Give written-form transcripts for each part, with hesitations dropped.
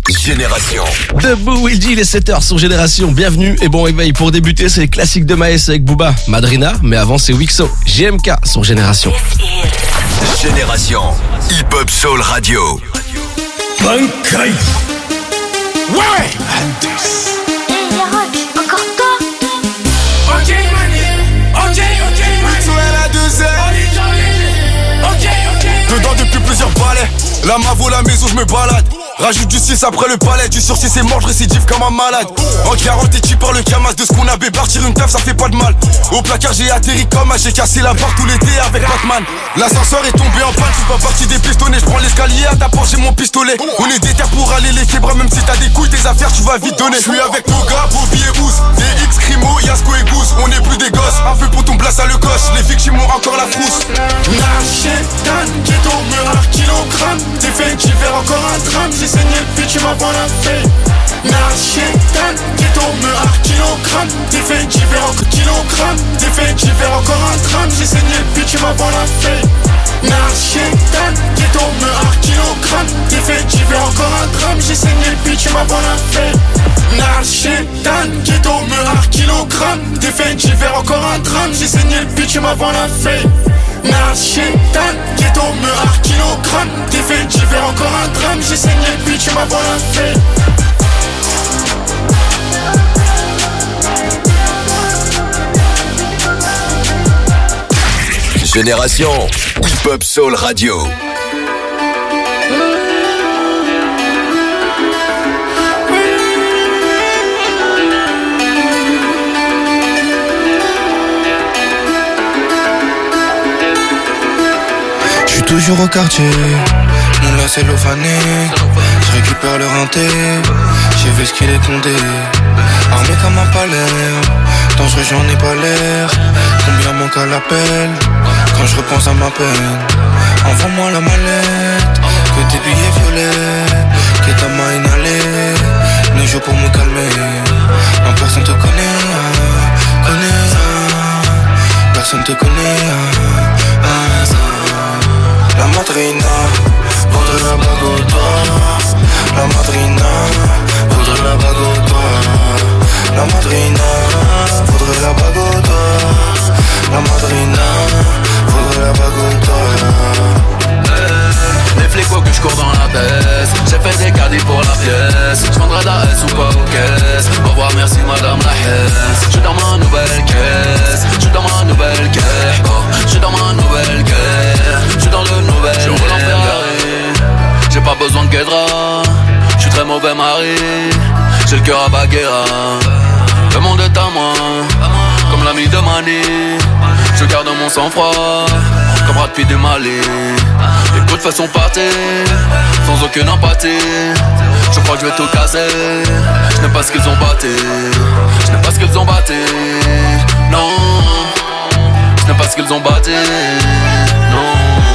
Génération. Debout Will, il est 7h sur Génération. Bienvenue et bon réveil. Pour débuter, c'est les classiques de Maes avec Booba, Madrina. Mais avant, c'est Wixo, GMK sur Génération. Génération. Hip-Hop Soul Radio. Bankai. Ouais. Hey, Rock, encore toi? Ok, Wixo est la deuxième. Dedans depuis plusieurs balais. La mavo, la maison, je me balade. Rajoute du 6 après le palais. Du sursis c'est mort, je récidive comme un malade. En 40 et tu par le camas de ce qu'on a bé. Partir une teuf, ça fait pas de mal. Au placard j'ai atterri comme un. J'ai cassé la barre tout l'été avec Batman. L'ascenseur est tombé en panne. Je suis pas parti des pistonnets. Je prends l'escalier à ta porte, j'ai mon pistolet. On est déter pour aller les québras. Même si t'as des couilles, tes affaires tu vas vite donner. Je suis avec Moga, Bobby et Booz. DX, Crimo, Yasko et Goose. On est plus des gosses. Un peu pour ton place à le coche. Les victimes ont encore la frousse. Nachétan, ghetto, meurtre, kilogramme. T'es fait d'hiver, encore un drame. J'ai saigné le pitch, tu m'as pas la feuille. Nachétan, ghetto, meurtre, kilogramme. T'es fait d'hiver, encore kilogramme. T'es fait d'hiver, encore un drame. J'ai saigné le pitch, tu m'as pas la feuille. Nachétan, ghetto, meurtre, kilogramme. T'es fait d'hiver, encore un drame. J'ai saigné le pitch, tu m'as pas la feuille. Nachétan, ghetto, meurtre, kilogramme. T'es fait d'hiver, encore un drame. J'ai saigné le pitch, tu m'as pas la feuille. Nachétan, ghetto, meurtre, kilogramme. T'es fait d'hiver, encore un drame. J'ai saigné le pitch, tu m'as pas la feuille. Génération. Hip-Hop Soul Radio. J'suis toujours au quartier, mon là c'est l'ophané. J'récupère le rinté, j'ai vu ce qu'il est condé. Armé comme un palais, dangereux j'en ai pas l'air. Combien manque à l'appel, quand je repense à ma peine. Envoie-moi la mallette, que tes billets violets, que ta main inhalée. Ne joue pour me calmer, non personne te connaît, personne te connaît. La madrina, voudrait la bague au doigt. La madrina, voudrait la bague au doigt. La madrina, voudrait la bague au doigt. La madrina, voudrait la bague au doigt. Les flics voient que je cours dans la baisse. J'ai fait des caddies pour la pièce. J'vendrai de la S ou pas aux caisses. Au revoir, merci madame la hesse. J'suis dans ma nouvelle caisse. J'suis dans ma nouvelle caisse. J'suis dans ma nouvelle caisse. J'suis dans le nouvel. Je roule en Ferrari. J'ai pas besoin de guédra. J'suis très mauvais mari. J'ai le cœur à Baguera. Le monde est à moi. Comme l'ami de Mani. Je garde mon sang-froid. Comme Brad Pitt du Mali. Les coups de feu sont partis, sans aucune empathie. Je crois que je vais tout casser. Je n'aime pas ce qu'ils ont battu. Je n'aime pas ce qu'ils ont battu. Non. Je n'aime pas ce qu'ils ont battu. Non.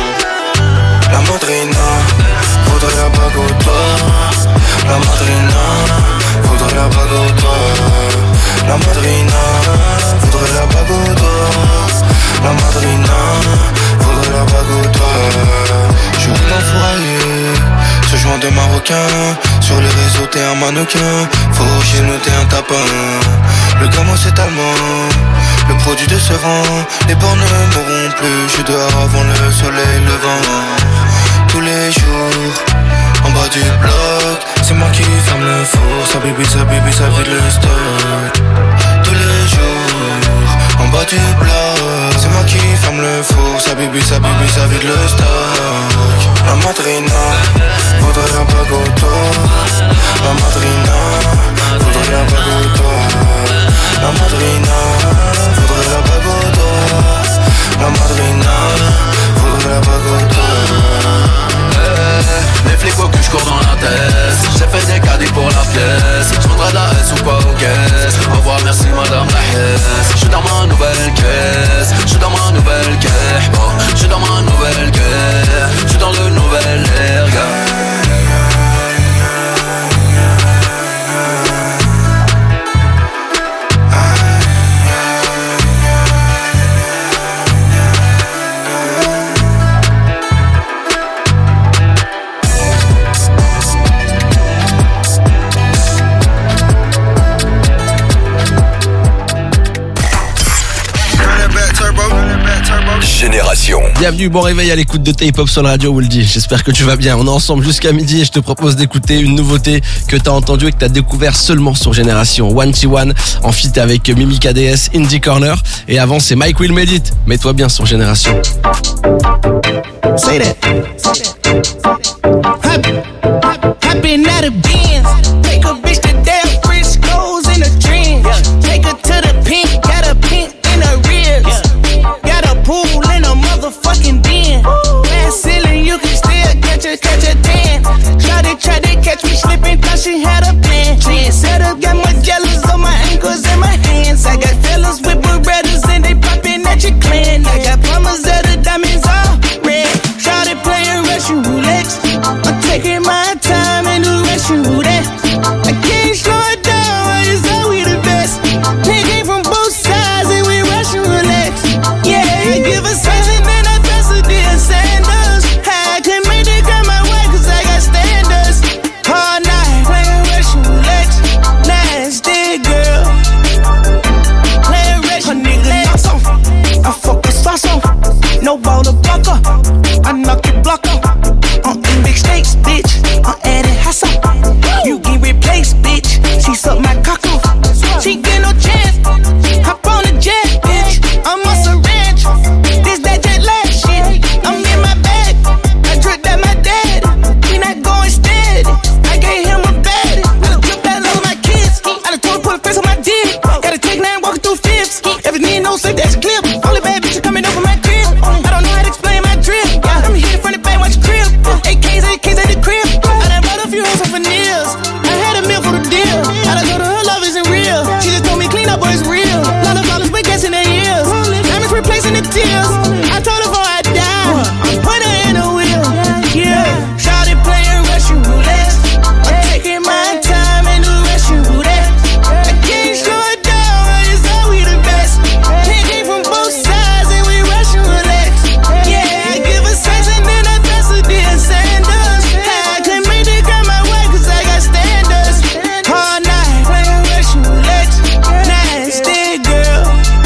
La madrina, voudrait la bague au doigt. La madrina, voudrait la bague au doigt. La madrina, voudrait la bague au doigt. La madrina, voudrait la bague au doigt. Je roule en fourraillé, ce joint de marocain. Sur les réseaux t'es un mannequin. Faut chez nous t'es un tapin. Le gamin c'est allemand, le produit de ce rang. Les bords ne mourront plus, je suis dehors avant le soleil levant. Tous les jours, en bas du bloc, c'est moi qui ferme le four. Ça bibi, ça vide le stock. Tous les jours, en bas du bloc, c'est moi qui ferme le four. Ça bibi, ça vide le stock. La madrina, voudrait la bague au doigt. La madrina, voudrait la bague au doigt. La madrina, voudrait la bague au doigt. La madrina, voudrait la bague au doigt. Les flics voient que je cours dans la tête. J'ai fait des caddies pour la pièce. J'vendrai de la S ou pas aux caisses. Au revoir, merci madame la hesse. J'suis dans ma nouvelle caisse. J'suis dans ma nouvelle caisse. J'suis dans ma nouvelle caisse. J'suis dans le nouvel air, Bienvenue, bon réveil à l'écoute de Hip Hop Soul Radio, Wooldy. J'espère que tu vas bien. On est ensemble jusqu'à midi et je te propose d'écouter une nouveauté que t'as entendue et que t'as découvert seulement sur Génération. 1T1 en feat avec Mimi KDS, Indie Corner. Et avant, c'est Mike Will Made It. Mets-toi bien sur Génération. Say that. Hopping out of Benz. Take a bitch to damn Frisco's in a dream. Take her to the pink. Got a pink in her ribs. Got a pool in a motherfucking den. Glass ceiling, you can still catch a tan. Shawty tried to catch me slipping, thought she had a plan. Set up, got my jealous on my ankles and my hands. I got fellas with Berettas and they popping at your clan. I got plumbers of the diamonds all red. Shawty playing Russian roulette. I'm taking my time and do Russian roulette. I can't slow it down, it's all we the best. Nigga from both sides and we Russian roulette. Yeah, I give a size and then I dress a dear Sanders. I can make the girl my way cause I got standards. All night playing Russian roulette. Nasty girl. Playing Russian roulette. I fuck a sauce on. No ball to block up. I knock your block off. I'm in big stakes, bitch. I'm adding hustle. You get replaced, bitch. She suck my cock off. She get no chance. Hop on the jet, bitch. I'm on some ranch. This that jet lag shit. I'm in my bag. I drip that my dad. We not going steady. I gave him a bed. I done drip that love of my kids. I done told her put a face on my dick. Gotta take 9 walking through fifths. Everything no safe, that's clip. Only bad bitch coming over my crib. I don't know how to explain my drip. I'm here from the back, watch crib. AKs at the crib. I done bought a few hoes for nails. I had a meal for the deal. I done told her her love isn't real. She just told me clean up, boy, it's real. Lot of dollars, but gas in their ears. Diamonds replacing the tears. I told her before I die, put her in a wheel. Yeah, shawty playing Russian roulette. I'm taking my time and do Russian roulette. I can't slow it down, it's all we the best. Came from both sides and we Russian roulette. Yeah, I give a size and then I dress a dear Sanders. I can make the girl my way cause I got standards. All night playing Russian roulette. Nasty girl.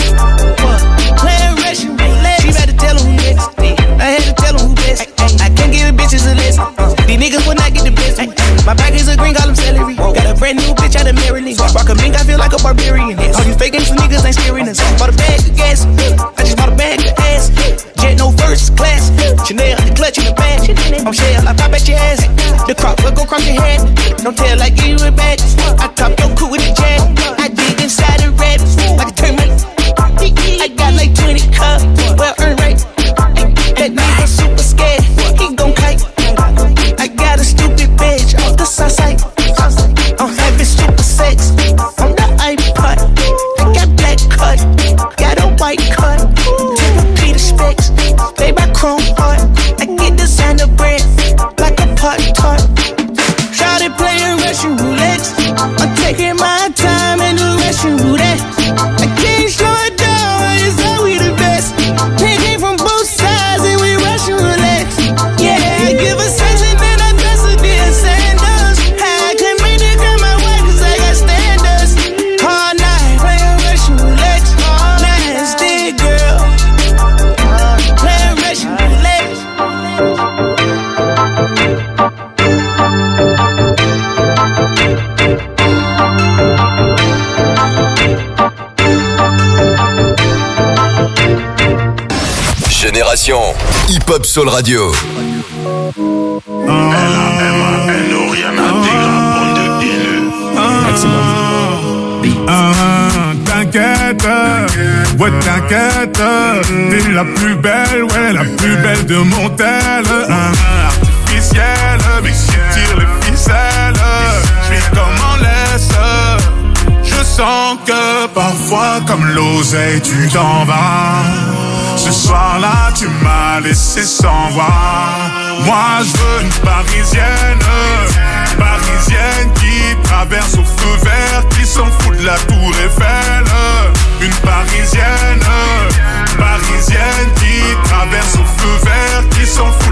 Playing Russian roulette. She better tell him who next. I had to tell him who best. I can't give bitches a list. These niggas will not get the best. My back is a green, call him celery. Got a brand new bitch out of Maryland. Rock a mink, I feel like a barbarian. All these fake ass niggas ain't scaring us. Bought a bag of gas. I just bought a bag of ass. Jet no first class. Chanel, the clutch in the bag. I'm shell, I pop at your ass. The crop will go cross your head. Don't tell like give you it back. I top your cool with a jet. I dig inside the red like a termite. I got like 20 cups, well earned right. That nigga super scared, he gon' kite. I got a stupid bitch off the south side. I'm having stupid sex on the iPod. I got black cut, got a white cut. Take a Peter specs, they my chrome heart. I get designer bread like a pot tart. Shawty playing Russian roulette. I'm taking my time and do Russian roulette. I can't slow it down, it's all we the best. Came from both sides and we Russian roulette. Yeah, I give a size and then I dress a dear Sanders. I can make the girl my way cause I got standards. All night playing Russian roulette. Nasty girl. Playing Russian roulette. Génération Hip Hop Soul Radio. T'inquiète, ouais t'inquiète, t'es la plus belle, ouais la plus belle de mon tel. Artificielle, mais qui tire les ficelles, j'suis comme en laisse. Je sens que parfois comme l'oseille tu t'en vas. Ce soir-là tu m'as laissé sans voix. Moi je veux une parisienne, parisienne qui traverse au feu vert, qui s'en fout de la tour Eiffel. Une parisienne, parisienne qui traverse au feu vert, qui s'en fout de la tour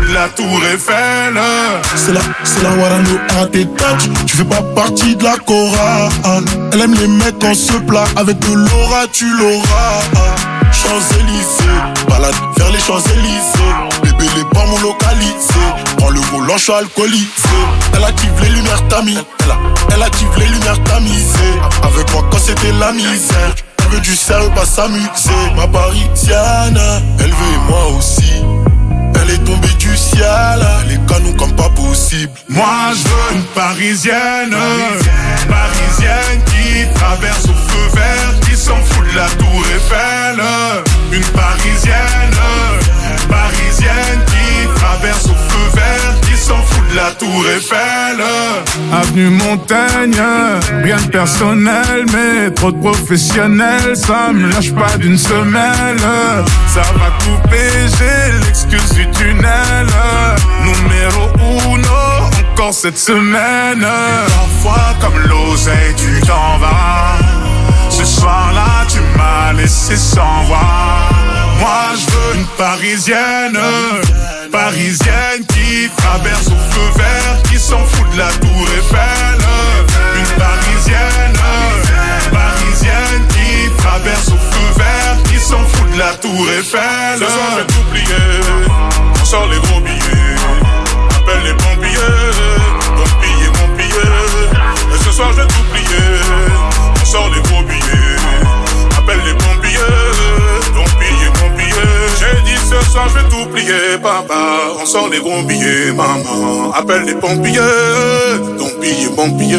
tour Eiffel. C'est la Warano à tes touch. Tu fais pas partie de la chorale. Elle aime les mecs en se plat. Avec de l'aura, tu l'auras. Champs-Élysées, balade vers les Champs-Élysées. Bébé, les pas mon localisé. Prends le volant, je suis alcoolisé. Elle active les lumières tamis. Elle active les lumières tamisées. Avec moi quand c'était la misère. Elle veut du sérieux, pas s'amuser. Ma parisienne, elle veut et moi aussi. Elle est tombée du ciel, elle est canon comme pas possible. Moi je veux une parisienne, parisienne qui traverse au feu vert, qui s'en fout de la tour Eiffel. Une parisienne, parisienne qui traverse au feu vert, qui s'en fout de la tour Eiffel. Avenue Montaigne, rien de personnel, mais trop de professionnels, ça me lâche pas d'une semelle. Ça va couper, j'ai l'excuse du tunnel. Numéro 1, encore cette semaine. Parfois comme l'oseille, tu t'en vas. Ce soir-là, tu m'as laissé sans voix. Moi, je veux une parisienne, parisienne qui traverse au feu vert, qui s'en fout de la tour Eiffel. Une parisienne, parisienne qui traverse au feu vert, qui s'en fout de la tour Eiffel. Ce soir, je vais tout plier, on sort les gros billets. Appelle les pompiers, mon billet, mon billet. Et ce soir, je vais tout plier, on sort les gros billets. Appelle les pompiers, ton billet, mon billet. J'ai dit ce soir je vais tout plier, papa. On sort les gros billets, maman. Appelle les pompiers, ton billet, mon billet.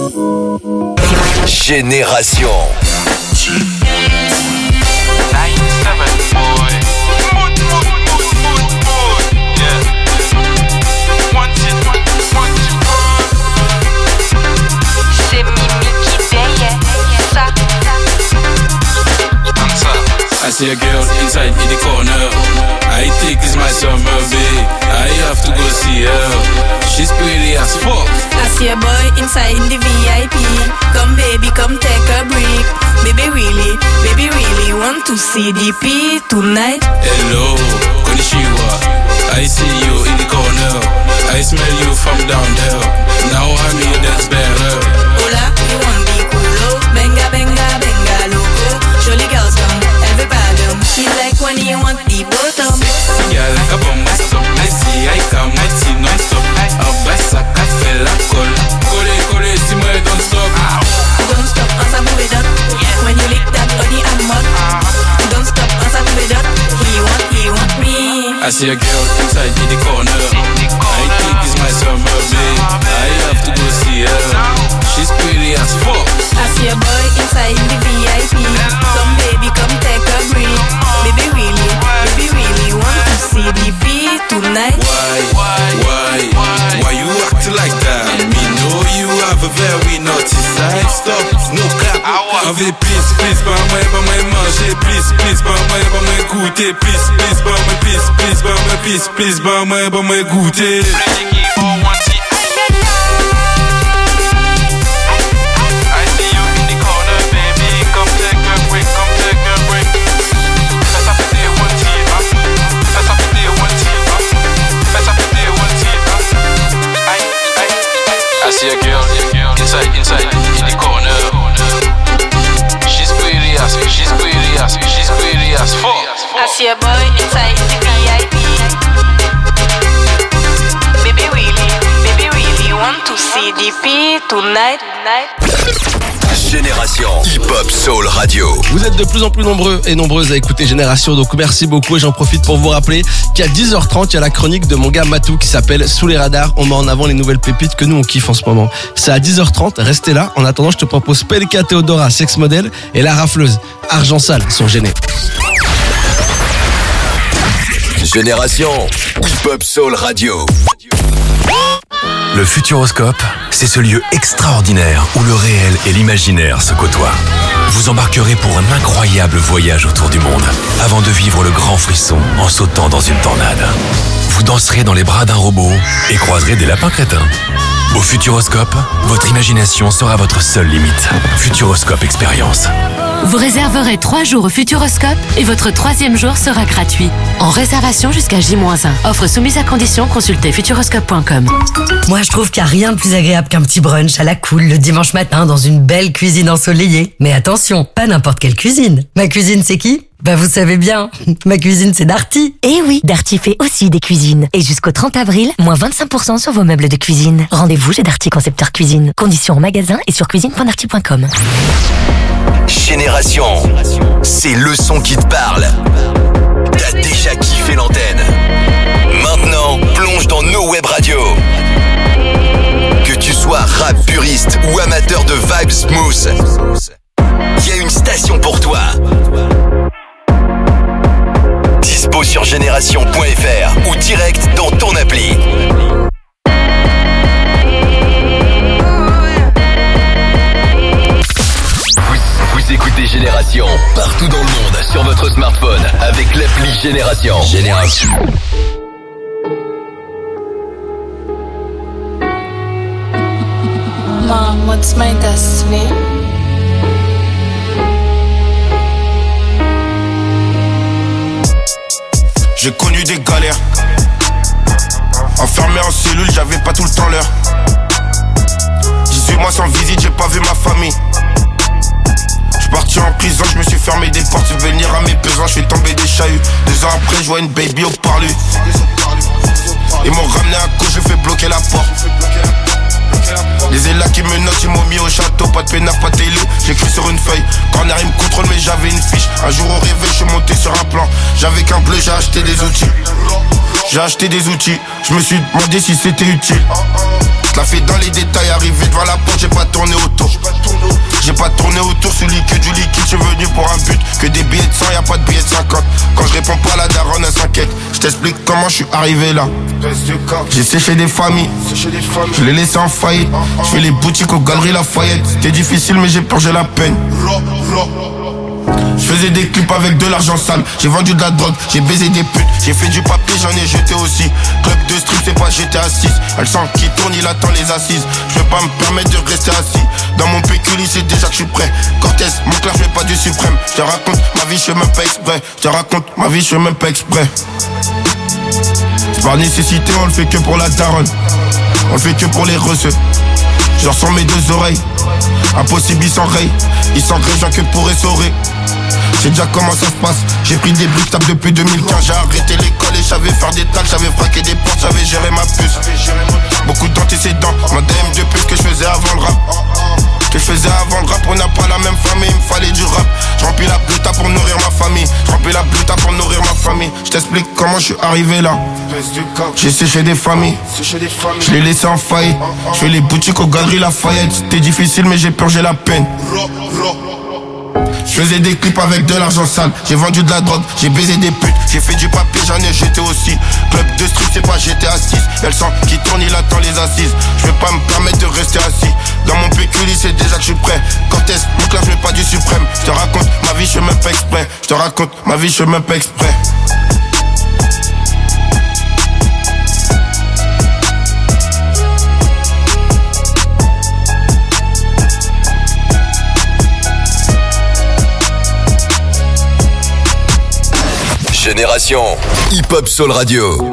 Génération. I see a girl inside in the corner. I think it's my summer, babe. I have to go see her. She's pretty as fuck. I see a boy inside in the VIP. Come baby, come take a break. Baby really want to see DP tonight. Hello, konnichiwa. I see you in the corner. I smell you from down there. Now I'm here, that's better. Hola, you want the culo? Benga, benga, benga, loco. Surely girls come, everybody. She like when you want the bottom. Sexy girl like a bomb, stop. I see, I come, I see non-stop. Abassa, café, la cola. Kole, si moi, don't stop. Don't stop, answer me with that. When you lick that body, I'm hot. Don't stop, answer me with that. He want me. I see a girl inside in the corner. I think it's my summer, babe. I have to go see her. She's pretty as fuck. I see a boy inside in the VIP. Come baby, come take a break. Baby really want to see the beat tonight. Why you acting like that? Me know you have a very naughty side. Stop, no cap. Avec please, bah moi manger. Please, bah moi goûter. Please, bah moi goûter. I see a girl inside in the corner. She's pretty as fuck. I see a boy inside in the VIP. Baby really want to see DP tonight. Génération Hip-Hop Soul Radio. Vous êtes de plus en plus nombreux et nombreuses à écouter Génération, donc merci beaucoup et j'en profite pour vous rappeler qu'à 10h30, il y a la chronique de mon gars Matou qui s'appelle Sous les radars. On met en avant les nouvelles pépites que nous on kiffe en ce moment. C'est à 10h30, restez là. En attendant, je te propose Pelka Theodora, Sex Model et La Rafleuse, Argent Sale, sont gênés. Génération Hip-Hop Soul Radio. Le Futuroscope, c'est ce lieu extraordinaire où le réel et l'imaginaire se côtoient. Vous embarquerez pour un incroyable voyage autour du monde avant de vivre le grand frisson en sautant dans une tornade. Vous danserez dans les bras d'un robot et croiserez des lapins crétins. Au Futuroscope, votre imagination sera votre seule limite. Futuroscope Expérience. Vous réserverez 3 jours au Futuroscope et votre 3e jour sera gratuit. En réservation jusqu'à J-1. Offre soumise à condition, consultez futuroscope.com. Moi, je trouve qu'il n'y a rien de plus agréable qu'un petit brunch à la cool le dimanche matin dans une belle cuisine ensoleillée. Mais attention, pas n'importe quelle cuisine. Ma cuisine, c'est qui ? Bah vous savez bien, ma cuisine c'est Darty. Eh oui, Darty fait aussi des cuisines. Et jusqu'au 30 avril, moins 25% sur vos meubles de cuisine. Rendez-vous chez Darty Concepteur Cuisine. Conditions en magasin et sur cuisine.darty.com. Génération, c'est le son qui te parle. T'as déjà kiffé l'antenne. Maintenant, plonge dans nos web radios. Que tu sois rap puriste ou amateur de vibes smooth, il y a une station pour toi. Dispo sur génération.fr ou direct dans ton appli. Vous écoutez Génération partout dans le monde sur votre smartphone avec l'appli Génération. Génération. Mom, what's my destiny? J'ai connu des galères. Enfermé en cellule, j'avais pas tout le temps l'heure. 18 mois sans visite, j'ai pas vu ma famille. J'suis parti en prison, je me suis fermé des portes. Venir à mes besoins, je suis tombé des chahuts. 2 ans après, je vois une baby au parlu. Ils m'ont ramené à cause, je fais bloquer la porte. Les élats qui me notent, ils m'ont mis au château. Pas de peinard, pas de télé, j'écris sur une feuille. Corner, il me contrôle, mais j'avais une fiche. Un jour au réveil, je suis monté sur un plan. J'avais qu'un bleu, j'ai acheté des outils. J'ai acheté des outils, je me suis demandé si c'était utile. Je la fais dans les détails, arrivé devant la porte, j'ai pas tourné autour. J'ai pas tourné autour, celui que du liquide, je suis venu pour un but. Que des billets de 100, y'a pas de billets de 50. Quand je réponds pas, la daronne elle s'inquiète. Je t'explique comment je suis arrivé là. J'ai séché des familles, je les laissé en faillite. Je fais les boutiques aux Galeries Lafayette. C'était difficile mais j'ai purgé la peine. Je faisais des clips avec de l'argent sale. J'ai vendu de la drogue, j'ai baisé des putes. J'ai fait du papier, j'en ai jeté aussi. Club de strip, c'est pas GTA 6. Elle sent qui tourne, il attend les assises. Je peux pas me permettre de rester assis. Dans mon pécule, c'est déjà que je suis prêt. Cortez, mon clair, je fais pas du suprême. Je te raconte ma vie, je fais même pas exprès. Je te raconte ma vie, je fais même pas exprès. C'est par nécessité, on le fait que pour la daronne. On le fait que pour les receux. Je ressens mes 2 oreilles. Impossible, ils s'enrayent. Ils s'enrayent, que pour essorer. J'ai déjà comment ça se passe. J'ai pris des briques tables depuis 2015. J'ai arrêté l'école et j'avais faire des tacs. J'avais fraqué des portes, j'avais géré ma puce. Beaucoup d'antécédents. Ma DM de plus que je faisais avant le rap. Que je faisais avant le rap, on n'a pas la même famille, il me fallait du rap. Je remplis la bluta pour nourrir ma famille. Je remplis la bluta pour nourrir ma famille. Je t'explique comment je suis arrivé là. J'ai séché des familles, je les laissé en faillite. Je fais les boutiques aux Galeries Lafayette. C'était difficile mais j'ai purgé la peine. Je faisais des clips avec de l'argent sale. J'ai vendu de la drogue, j'ai baisé des putes. J'ai fait du papier, j'en ai jeté aussi. Club de street, c'est pas GTA 6. Elle sent qui tourne, il attend les assises. Je vais pas me permettre de rester assis. Dans mon pécule, c'est déjà que je suis prêt. Cortez, mon clair, je mets pas du suprême. Je te raconte ma vie, je fais même pas exprès. Je te raconte ma vie, je fais même pas exprès. Génération Hip Hop Soul Radio.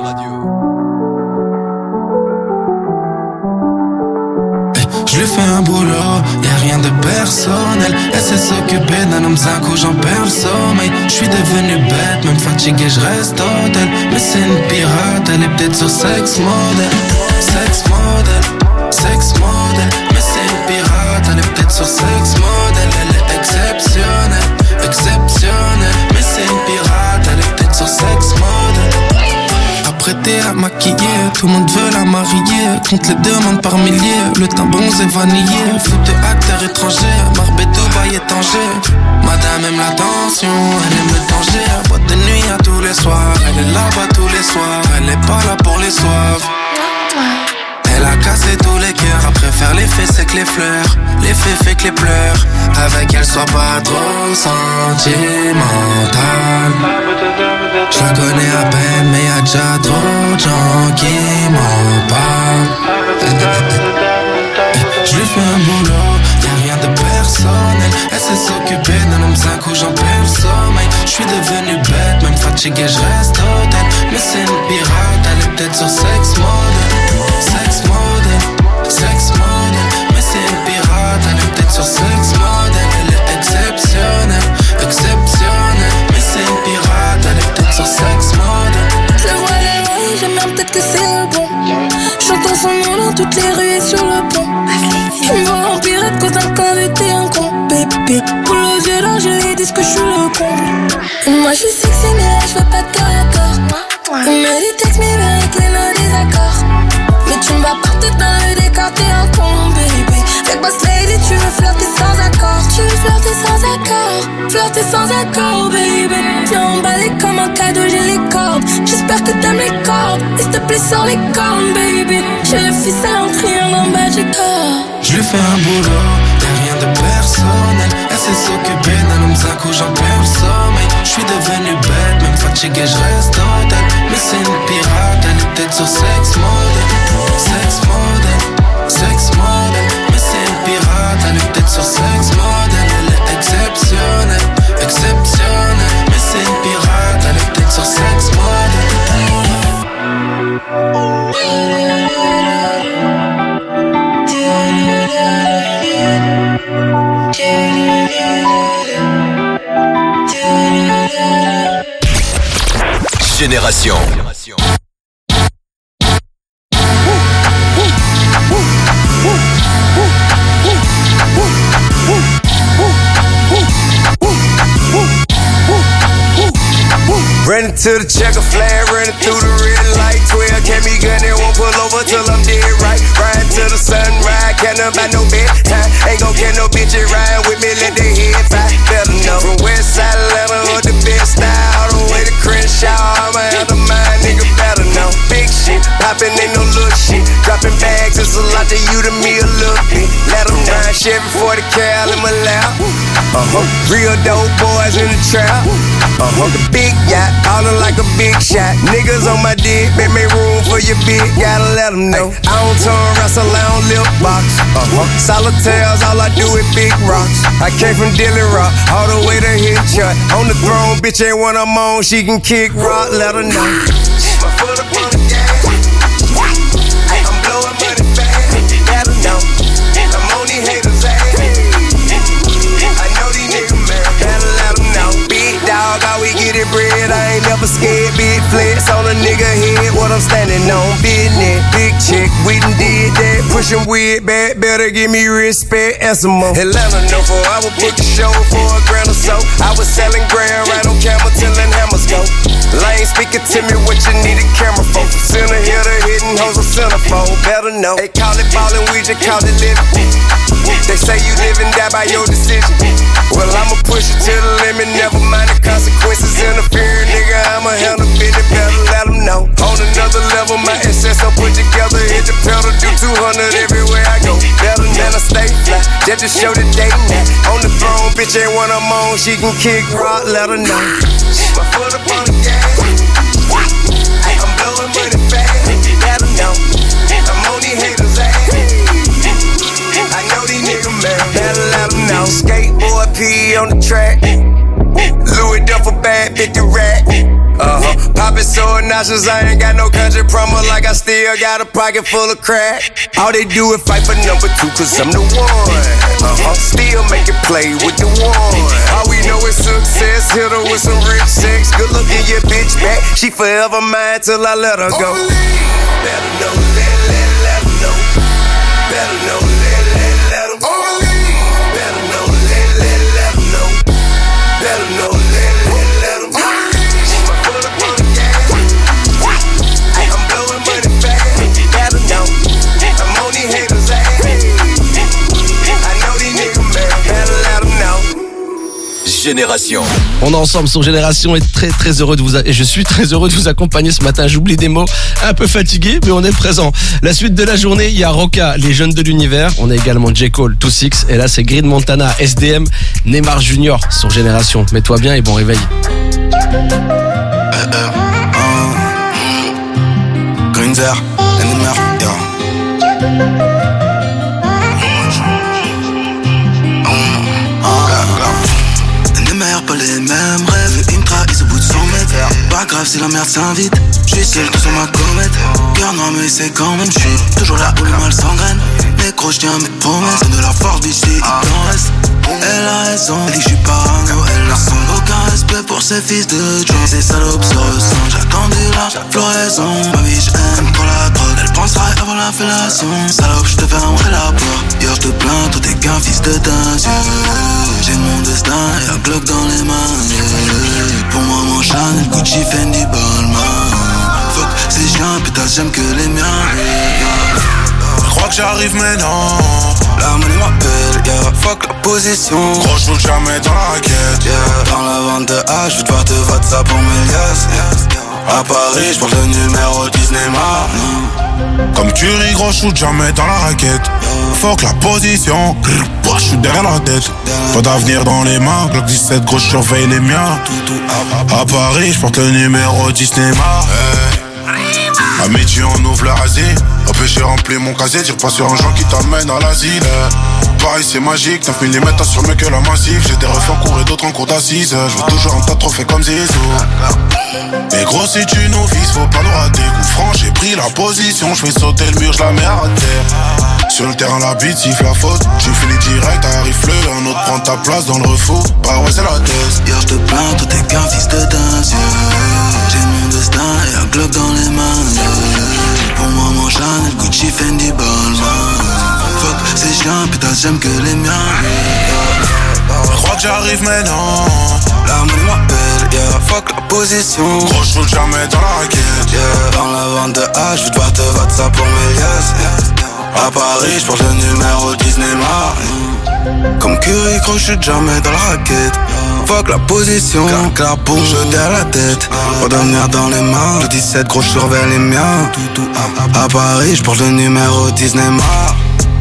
Je lui fais un boulot, y'a rien de personnel. Elle sait s'occuper d'un homme zinc, j'en perds le sommeil. Je suis devenu bête, même fatigué, je reste hôtel. Mais c'est une pirate, elle est peut-être sur sex model. Sex model, sex model. Mais c'est une pirate, elle est peut-être sur sex model. Elle est exceptionnelle, exceptionnelle. Mais c'est une pirate, elle est peut-être sur sex model. Apprêtée à maquiller, tout le monde veut la marier. Compte les demandes par milliers, le teint bronzé vanillé. Foot de acteurs étrangers, Marbet, Dubaï et Tanger. Madame aime l'attention, elle aime le danger. Boîte de nuit à tous les soirs, elle est là-bas tous les soirs. Elle est pas là pour les soirs. Elle a cassé tous les cœurs, elle préfère les faits c'est que les fleurs. Les faits fait que les pleurs. Avec elle sois pas trop sentimentale. Je la connais à peine mais y'a déjà trop de gens qui m'en parlent. Je lui fais un boulot, y'a rien de personnel. Elle sait s'occuper d'un homme fatigué, je reste hôtel. Mais c'est une pirate, elle est peut-être sur sex model. Sex model, sex model. Mais c'est une pirate, elle est peut-être sur sex model. Elle est exceptionnelle, exceptionnelle. Mais c'est une pirate, elle est peut-être sur sex model. Je le vois les loin, j'aime bien, peut-être que c'est le bon. J'entends son nom dans toutes les rues et sur le pont. Tu me vois en pirate quand un camp t'es un con. Bébé, pour le vieux là, je lui dis que je suis le con. Moi je suis sexy mais là je veux pas de corps à corps. Il me dit texte mais avec les noms des accords. Mais tu me vois partout dans le décor, t'es un con baby. Fait boss lady, tu veux flirter sans accord. Tu veux flirter sans accord, flirter sans accord baby. T'es emballé comme un cadeau, j'ai les cordes. J'espère que t'aimes les cordes, et s'il te plaît sors les cornes baby. J'ai le ficelle en triangle en bas du corps. Je lui fais un boulot, y'a rien de personnel. Elle sait s'occuper d'un homme zinc où j'en perds le sommeil. Je suis devenu bête, même fatigué, je reste hôtel. Mais c'est une pirate, elle est peut-être sur sex model. Sex model, sex model. Mais c'est une pirate, elle est peut-être sur sex model. Elle est exceptionnelle, exceptionnelle. Mais c'est une pirate, elle est peut-être sur sex model. Génération. Running to the checker flag, running through the red light. 12 can't be gunning, won't pull over till I'm dead right. Riding to the sunrise, can't about no bedtime. Ain't gon' get no bitches riding with me, let their head fly. Better know. From west side Atlanta or the best style, all the way to Crenshaw, I'ma have the mind, nigga better know. Big shit, poppin' ain't no little shit. Dropping bags, it's a lot to you, to me a little bit. Let them ride Chevy 40 Cal in my lap. Real dope boys in the trap. The big yacht, ballin' like a big shot. Niggas on my dick, make room for your bitch, gotta let them know. I don't turn wrestle, I don't lip box. Solitaires, all I do is big rocks. I came from Dilly Rock, all the way to Hitchhut. On the throne, bitch ain't one I'm on, she can kick rock, let her know. My foot up on the gas, I'm blowing money fast, let her know. I'm on these haters' ass, I know these niggas mad, gotta let them know. Big dog, how we get it bread, I ain't never scared. Big flex on a nigga head, what I'm standing on. Business, big chick, we done did that. Pushing weird back, better give me respect and some more. Atlanta know for I would book the show for $1,000 or so. I was selling grand right on camera till them hammers go. Lane speaking to me what you need a camera for. Center hitter hitting hoes with centerfold, better know. They call it ballin', we just call it living. They say you live and die by your decision. Well, I'ma push it to the limit, never mind the consequences. Interfering, nigga, I'ma handle business, better let them know. On another level, my SS I put together, hit the pedal, do 200 everywhere I go. Better than I stay fly, just to show the day now. On the throne, bitch ain't one I'm on, she can kick rock, let her know. My foot up on the gas, I'm blowing money fast, let her know. I'm on these haters' ass, I know these niggas mad, better let them know. Skateboard P on the track, Louis Duffel bag, 50 rack. Poppin' so obnoxious, I ain't got no country promo, like I still got a pocket full of crack. All they do is fight for number 2, cause I'm the one. Still make it play with the one. All we know is success, hit her with some rich sex. Good looking your bitch back, she forever mine till I let her go. Better know, let them know. Better know, let them know. Better know, let them know. Better know, let them know. My foot up on the gas, I'm blowing money fast, better know. I'm on these haters' ass, I know these niggas mad, better let them know. Génération. On est ensemble sur Génération et très heureux de vous et je suis très heureux de vous accompagner ce matin. J'oublie des mots, un peu fatigué, mais on est présent. La suite de la journée, il y a Roca, les jeunes de l'univers. On a également J. Cole, 2-6 et là c'est Green Montana, SDM, Neymar Junior sur Génération. Mets-toi bien et bon réveil. Greenzer, Neymar, pas les mêmes rêves, ils me trahissent au bout de 100 mètres. Pas rêve si la merde s'invite. J'suis seul tout sur ma comète. Cœur noir mais c'est quand même j'suis toujours là où le mal s'engraine. Négro j'tiens mes promesses. Donne de la force bitch si il t'en reste. Elle a raison, elle dit que j'suis parano, elle la sent. Aucun respect pour ces fils de John. Ces salopes se ressentent, j'attendais la floraison. Ma vie j'aime trop la drogue, elle pensera avant la fellation. Salope j'te fermerai la porte. Yo j'te plains, toi t'es qu'un fils de dingue. J'ai mon destin et un Glock dans les mains. Pour moi mon Chanel, Gucci, Fendi, Balmain. Fuck ces chiens, putain j'aime que les miens. Je crois que j'arrive maintenant. La monnaie m'appelle, yeah. Fuck la position. Gros j'roule jamais dans la raquette, yeah. Dans la vente de H, j'vais devoir te WhatsApp pour mes liasses, yeah. À Paris, j'porte le numéro 10 Neymar. Comme tu ris gros, j'shoot jamais dans la raquette, yeah. Fuck la position. J'suis derrière la tête. Pas d'avenir dans les mains. Glock 17 gros, j'surveille les miens. À Paris, j'porte le numéro 10 Neymar, hey. À midi on ouvre la Asie. Après j'ai rempli mon casier. Tire pas sur un genre qui t'amène à l'asile. Pareil c'est magique, 9 mm t'as sur mieux que la massif. J'ai des refs en cours et d'autres en cours d'assises. Je veux toujours un tas de trophées comme Zizou. Mais gros si tu nous vises, faut pas nous rater. Coup franc, j'ai pris la position. Je fais sauter le mur, je la mets à terre. Sur le terrain la bite siffle la faute. Tu finis direct, arrive le. Un autre prend ta place dans le refou. Bah ouais c'est la thèse. Hier je te plains, toi t'es qu'un fils de dingue. J'ai mon destin et un Glock dans les mains. Pour moi mon Chanel, Gucci, Fendi, Balmain. Fuck ces chiens, putain j'aime que les miens. Je crois que j'arrive maintenant. La monnaie m'appelle, yeah. Fuck la position. Gros j'roule jamais dans la raquette, yeah. Dans la vente de H, j'vais devoir te WhatsApp pour mes liasses, yeah. À Paris, j'porte le numéro 10 Neymar. Comme Curry, gros j'suis jamais dans la raquette. Fuck la position, clac la boum, jeté à la tête. Pas d'avenir dans les mains, le 17 gros j'surveille les miens. À Paris, j'porte le numéro 10 Neymar.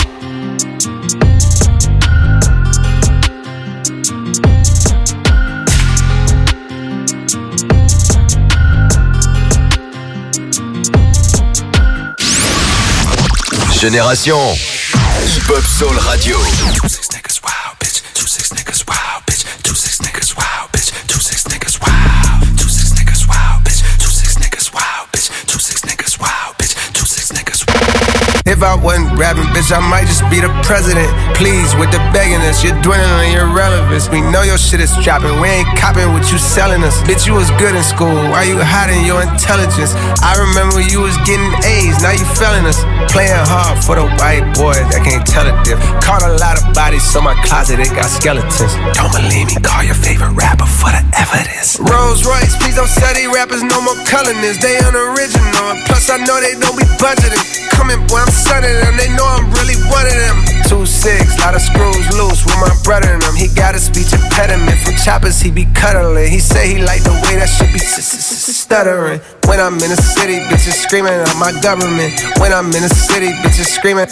Génération Hip Hop Soul Radio. 26 niggas wow, bitch. 26 niggas wow, bitch. 26 niggas wow, bitch. 26 niggas wow. 26 niggas wow, bitch. 26 niggas wow, bitch. 26 niggas wow, bitch. 26 niggas wow. If I wasn't rapping, bitch, I might just be the president. Please, with the begginess, you're dwindling your relevance. We know your shit is dropping, we ain't copping what you selling us. Bitch, you was good in school, why you hiding your intelligence? I remember you was getting A's, now you failing us. Playing hard for the white boys that can't tell a diff. Caught a lot of bodies, so my closet, it got skeletons. Don't believe me, call your favorite rapper for the evidence. Rolls Royce, please don't sell these rappers no more colorness. They unoriginal, and plus I know they don't be budgeting. Coming, boy, I'm sunning them, they know I'm really one of them. 2-6, lot of screws loose with my brother in them. He got a speech impediment from choppers, he be cuddling. He say he like the way that shit be stuttering. When I'm in the city, bitches screaming at my government. When I'm in the city, bitches screaming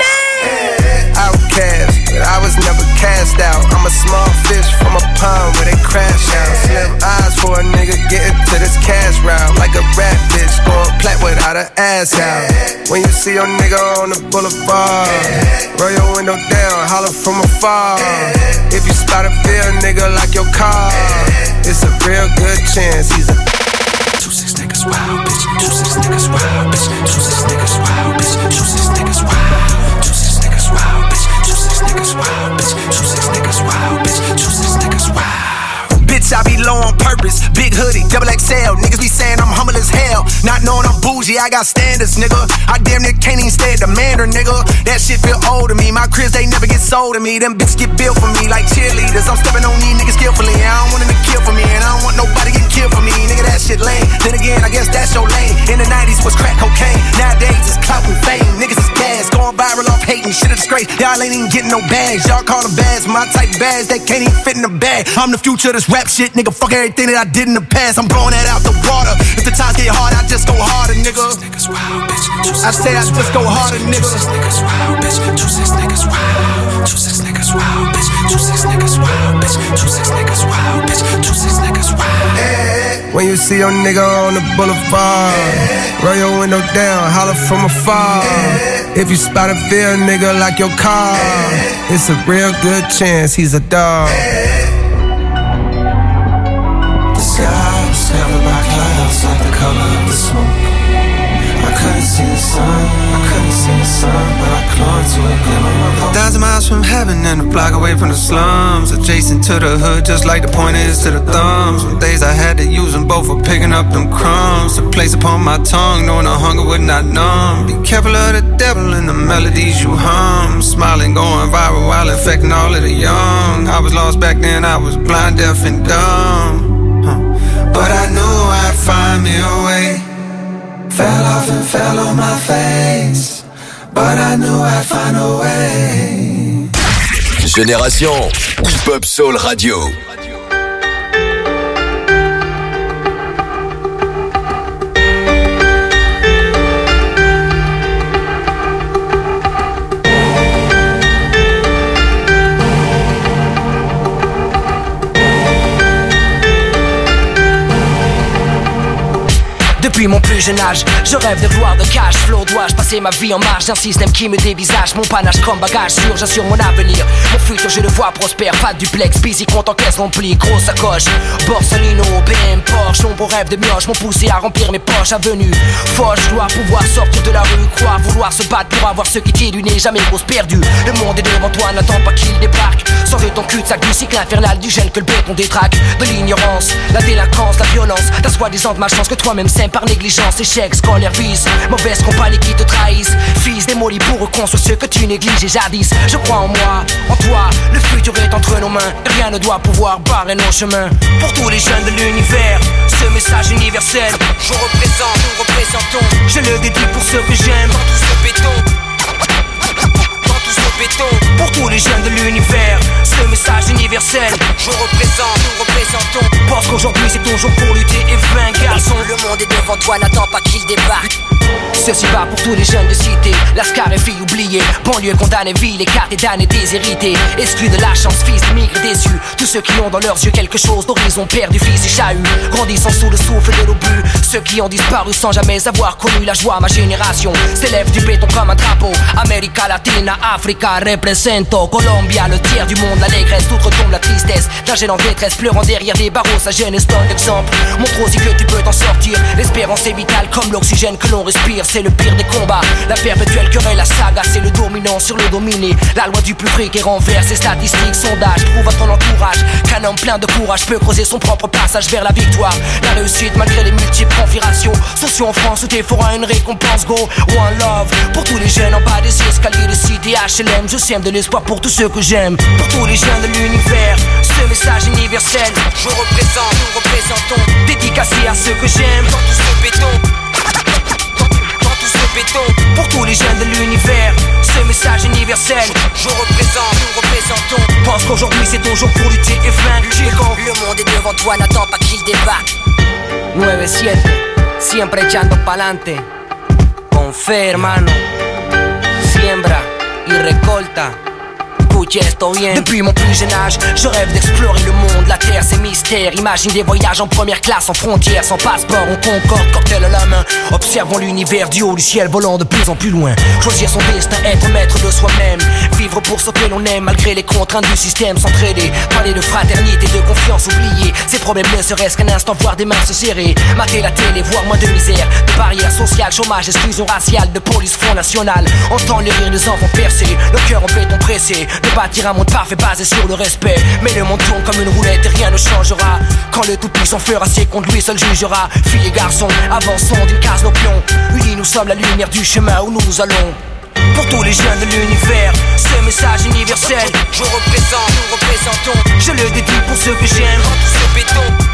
Outcast, but I was never cast out. I'm a small fish from a pond where they crash out. Slim eyes for a nigga getting to this cash route. Like a rat bitch going plat without her ass out. When you see your nigga on the boulevard, roll your window down, holler from afar. If you spot a bill nigga like your car, it's a real good chance he's a 2-6 niggas wow, bitch. 2-6 niggas wow, bitch. 2-6 niggas wow, bitch. 2-6 niggas wow. 2-6 niggas wow, bitch. 2-6 niggas wow, bitch. 2-6 niggas wow, bitch. 2-6 niggas wow. Bitch, I be low on purpose. Big hoodie, double XL. Niggas be saying I'm humble as hell. Not knowing I'm bougie, I got standards, nigga. I damn near can't even stay at the Mandarin, nigga. That shit feel old to me. My cribs, they never get sold to me. Them bitches get built for me like cheerleaders. I'm stepping on these niggas skillfully. I don't want them to kill for me, and I don't want nobody getting killed for me. Nigga, that shit lame. Then again, I guess that's your lane. In the 90s was crack cocaine. Nowadays it's clout and fame. Niggas is gas, going viral off hating. Shit a disgrace. Y'all ain't even getting no bags. Y'all call them bags. My type of bags, they can't even fit in the bag. I'm the future of this rap shit, nigga. Fuck everything that I did in the past. I'm blowing that out the water. If the times get hard, I just go harder, nigga. I say I just go harder, nigga. 2-6 niggas wow, bitch. 2-6 niggas wow. 2-6 niggas wow, bitch. 2-6 niggas wow, bitch. 2-6 niggas wow, bitch. 2-6 niggas wow. When you see your nigga on the boulevard, roll your window down, holler from afar. If you spot a bill nigga like your car, it's a real good chance he's a dog. The sky was covered by clouds. see the sun, I couldn't see the sun, but I clung to a glimmer. 1,000 miles from heaven and a block away from the slums, adjacent to the hood, just like the point is to the thumbs. Some days I had to use them both for picking up them crumbs, to place upon my tongue, knowing the hunger would not numb. Be careful of the devil and the melodies you hum, smiling, going viral while infecting all of the young. I was lost back then, I was blind, deaf, and dumb, but I knew I'd find me a way. Fell off and fell on my face, but I knew I'd find a way. Génération Hip Hop Soul Radio. Depuis mon plus jeune âge, je rêve de gloire, de cash flow. Dois-je passer ma vie en marge d'un système qui me dévisage? Mon panache comme bagage sûr, j'assure mon avenir. Mon futur je le vois prospère, pas de duplex, busy, compte en caisse remplie, grosse sacoche. Borsalino, BM, Porsche, nombreux rêves de mioche m'ont poussé à remplir mes poches. Avenue foche, je dois pouvoir sortir de la rue, croire, vouloir se battre pour avoir ce qui t'est du nez, jamais grosse perdue. Le monde est devant toi, n'attends pas qu'il débarque. Sors de ton cul-de-sac du cycle infernal du gène que le béton détraque. De l'ignorance, la délinquance, la violence, ta soi-disant malchance que toi-même sème par négligence, échec, scolaire, vice, mauvaise compagnie qui te trahissent. Fils démoli pour reconstruire ce que tu négliges et jadis. Je crois en moi, en toi, le futur est entre nos mains. Rien ne doit pouvoir barrer nos chemins. Pour tous les jeunes de l'univers, ce message universel, je représente, nous représentons. Je le dédie pour ceux que j'aime, dans tout ce béton. Pour tous les jeunes de l'univers, ce message universel, je représente, nous représentons. Pense qu'aujourd'hui c'est ton jour pour lutter et vaincre, garçon. Le monde est devant toi, n'attends pas qu'il débarque. Ceci va pour tous les jeunes de cité, lascar et filles oubliées, banlieue condamnée, ville écartée, damnée, déshérités, exclus de la chance, fils de migres déçus. Tous ceux qui ont dans leurs yeux quelque chose d'horizon, perdu, fils et chahut, grandissant sous le souffle de l'obus. Ceux qui ont disparu sans jamais avoir connu la joie, ma génération s'élève du béton comme un drapeau. América Latina, Africa, represento. Colombia, le tiers du monde, l'allégresse, tout retombe la tristesse. D'un jeune en détresse, pleurant derrière des barreaux, sa jeunesse donne l'exemple. Montre aussi que tu peux t'en sortir. L'espérance est vitale comme l'oxygène que l'on respire. C'est le pire des combats, la perpétuelle querelle, la saga, c'est le dominant sur le dominé. La loi du plus fric et renverse ses statistiques, sondages. Prouve à ton entourage qu'un homme plein de courage peut creuser son propre passage vers la victoire. La réussite malgré les multiples configurations. Sociaux en France où t'es fera une récompense, go. One love pour tous les jeunes en bas des escaliers de cité HLM. Je sème de l'espoir pour tous ceux que j'aime. Pour tous les jeunes de l'univers, ce message universel, je représente, nous représentons. Dédicacé à ceux que j'aime, dans tout ce béton. Pour tous les jeunes de l'univers, ce message universel, je représente, nous représentons. Pense qu'aujourd'hui c'est ton jour pour lutter et vaincre. Le monde est devant toi, n'attends pas qu'il débarque. 9-7, siempre echando pa'lante. Con fe, hermano. Siembra y recolta. Depuis mon plus jeune âge, je rêve d'explorer le monde. La terre c'est mystère, imagine des voyages en première classe, en frontière, sans passeport, on concorde, cocktail à la main. Observons l'univers du haut du ciel, volant de plus en plus loin. Choisir son destin, être maître de soi-même. Vivre pour ce que l'on aime, malgré les contraintes du système. S'entraider, parler de fraternité, de confiance, oublier ses problèmes ne serait-ce qu'un instant, voir des mains se serrer. Mater la télé, voir moins de misère, de barrières sociales, chômage, exclusion raciale, de police, Front National. Entendre les rires des enfants percés, le cœur en béton pressé. De bâtir un monde parfait basé sur le respect. Mais le monde tourne comme une roulette et rien ne changera. Quand le tout-puissant fera ses comptes, lui seul jugera. Filles et garçons, avançons d'une case nos pions. Unis nous sommes la lumière du chemin où nous allons. Pour tous les jeunes de l'univers, ce message universel, je représente, nous représentons. Je le dédie pour ceux que j'aime, dans tout ce béton.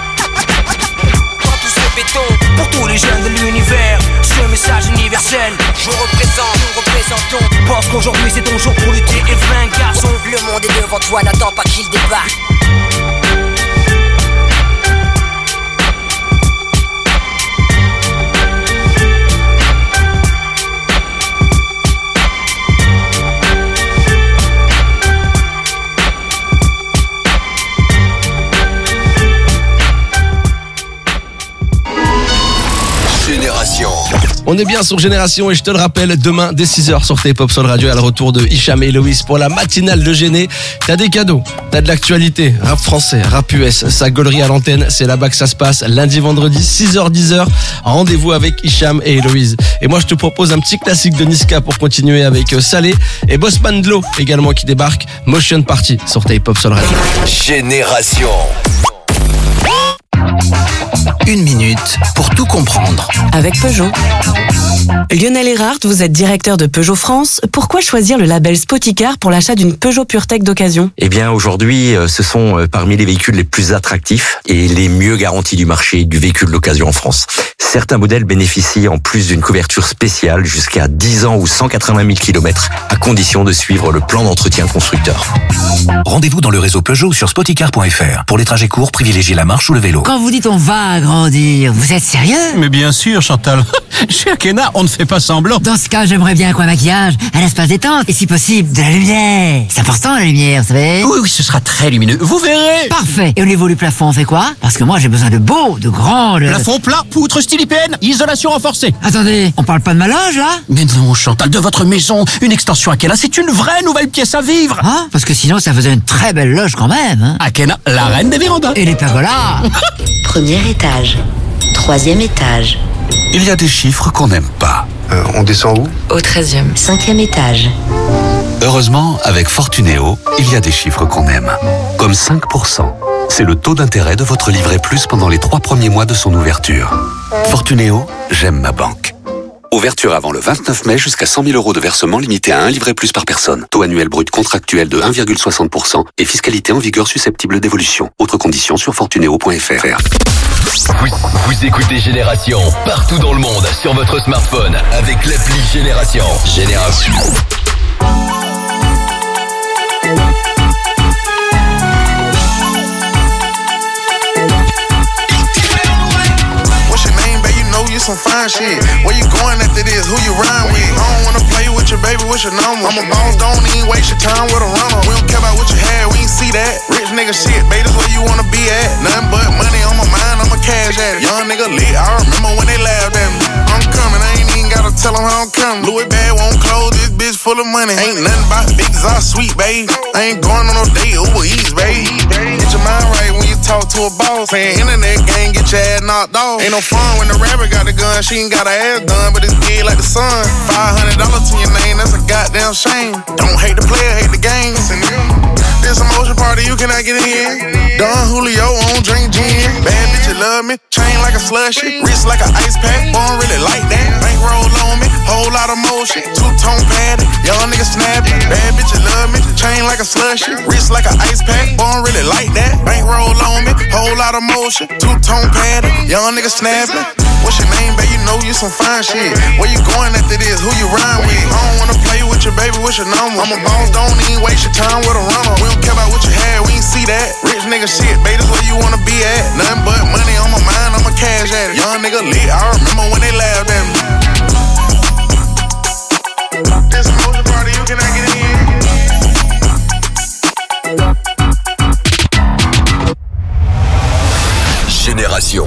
Pour tous les jeunes de l'univers, ce message universel, je représente, nous représentons. Pense qu'aujourd'hui c'est ton jour pour lutter et vaincre, garçon. Le monde est devant toi, n'attends pas qu'il débarque. On est bien sur Génération et je te le rappelle, demain dès 6h sur Hip-Hop Soul Radio, à le retour de Hicham et Héloïse pour la matinale de Géné. T'as des cadeaux, t'as de l'actualité, rap français, rap US, sa gaulerie à l'antenne, c'est là-bas que ça se passe, lundi, vendredi, 6h-10h. Rendez-vous avec Hicham et Héloïse. Et moi je te propose un petit classique de Niska pour continuer avec Salé et Bossman Dlo également qui débarque, Motion Party sur Hip-Hop Soul Radio. Génération. 1 minute pour tout comprendre. Avec Peugeot. Lionel Erhardt, vous êtes directeur de Peugeot France. Pourquoi choisir le label Spoticar pour l'achat d'une Peugeot PureTech d'occasion ? Eh bien, aujourd'hui, ce sont parmi les véhicules les plus attractifs et les mieux garantis du marché du véhicule d'occasion en France. Certains modèles bénéficient en plus d'une couverture spéciale jusqu'à 10 ans ou 180 000 km à condition de suivre le plan d'entretien constructeur. Rendez-vous dans le réseau Peugeot sur spoticar.fr. Pour les trajets courts, privilégiez la marche ou le vélo. Quand vous dites on va agrandir, vous êtes sérieux ? Mais bien sûr, Chantal. Chez Akena, on ne fait pas semblant. Dans ce cas, j'aimerais bien un maquillage, un espace détente et si possible, de la lumière. C'est important la lumière, vous savez ? Oui, ce sera très lumineux. Vous verrez. Parfait. Et au niveau du plafond, on fait quoi ? Parce que moi, j'ai besoin de beau, de grand... Plafond plat, poutre style IPN, isolation renforcée. Attendez, on parle pas de ma loge, là ? Mais non, Chantal, de votre maison, une extension Akena, c'est une vraie nouvelle pièce à vivre. Ah, parce que sinon, ça faisait une très belle loge quand même. Hein. Akena, la reine des vérandas. Et les pergolas. Premier étage. 3e étage. Il y a des chiffres qu'on n'aime pas. On descend où ? Au 13e. 5e étage. Heureusement, avec Fortunéo, il y a des chiffres qu'on aime. Comme 5%. C'est le taux d'intérêt de votre livret plus pendant les 3 premiers mois de son ouverture. Fortunéo, j'aime ma banque. Ouverture avant le 29 mai jusqu'à 100 000 € de versement limité à 1 livret plus par personne. Taux annuel brut contractuel de 1,60% et fiscalité en vigueur susceptible d'évolution. Autres conditions sur fortunéo.fr. Vous écoutez Génération partout dans le monde sur votre smartphone avec l'appli Génération. Génération. Some fine shit. Where you going after this? Who you rhyme with? I don't wanna play with your baby, what's your number? I'm a boss, don't even waste your time with a runner. We don't care about what you had, we ain't see that. Rich nigga shit, baby, that's where you wanna be at. Nothing but money on my mind, I'ma cash at it. Young nigga lit, I remember when they laughed at me. I'm coming, I ain't even gotta tell them how I'm coming. Louis bag won't close, this bitch full of money. Ain't nothing about big exhaust sweet, babe. I ain't going on no date, Uber Eats, babe. Get your mind right when you talk to a boss. Playing internet game, get your ass knocked off. Ain't no fun when the rapper got the gun, she ain't got her ass done, but it's big like the sun. $500 to your name, that's a goddamn shame. Don't hate the player, hate the game. This emotion party, you cannot get in here. Don Julio on drink gin. Bad bitch, you love me. Chain like a slushy, wrist like an ice pack. Born really like that. Bankroll on me, whole lot of motion. Two-tone padded, young nigga snapping. Bad bitch, you love me. Chain like a slushy, wrist like an ice pack. Born really like that. Bankroll on me, whole lot of motion. Two-tone padded, young nigga snapping. What's your name, babe? You know you some fine shit. Where you going after this? Who you rhyme with? I don't wanna play with your baby, what's your number? I'm a boss, don't even waste your time with a runner. We don't care about what you had, we ain't see that. Rich nigga shit, babe, that's where you wanna be at. Nothing but money on my mind, I'ma cash at it. Young nigga lit, I remember when they laughed at me. This emotion party, you cannot get in. Génération.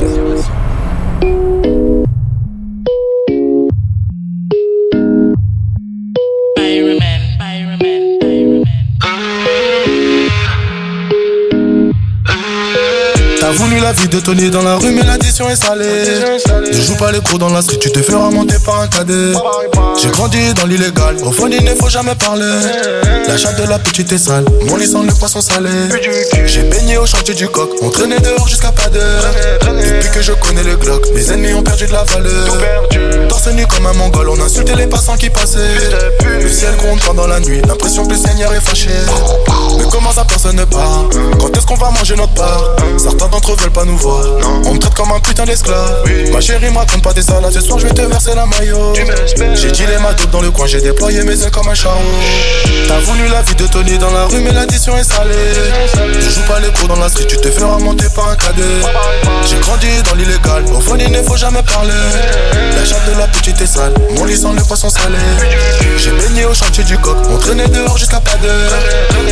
T'as voulu la vie de Tony dans la rue, mais l'addition est salée. Ne joue pas les cours dans la street, tu te feras monter par un cadet. J'ai grandi dans l'illégal, au fond il ne faut jamais parler. La chatte de la petite est sale, mon lit sent le poisson salé. J'ai baigné au chantier du coq, on traînait dehors jusqu'à pas d'heure. Depuis que je connais le Glock, mes ennemis ont perdu de la valeur. Torse nu comme un mongol, on insultait les passants qui passaient. Le ciel gronde pendant la nuit, l'impression que le Seigneur est fâché. Mais comment ça personne ne part? Quand est-ce qu'on va manger notre part? Certains d'entre eux veulent pas nous voir. On me traite comme un putain d'esclave. Ma chérie me raconte pas des salades, ce soir je vais te verser la maillot. J'ai dealé ma dope dans le coin, j'ai déployé mes ailes comme un charreau. T'as voulu la vie de Tony dans la rue, mais l'addition est salée. Tu joues pas les cours dans la street, tu te feras monter par un cadet. J'ai grandi dans l'illégal, au fond il ne faut jamais parler. La chatte de la petite est sale, mon lit sent le poisson salé. J'ai baigné au chantier du coq, on traînait dehors jusqu'à pas d'heure. Depuis que je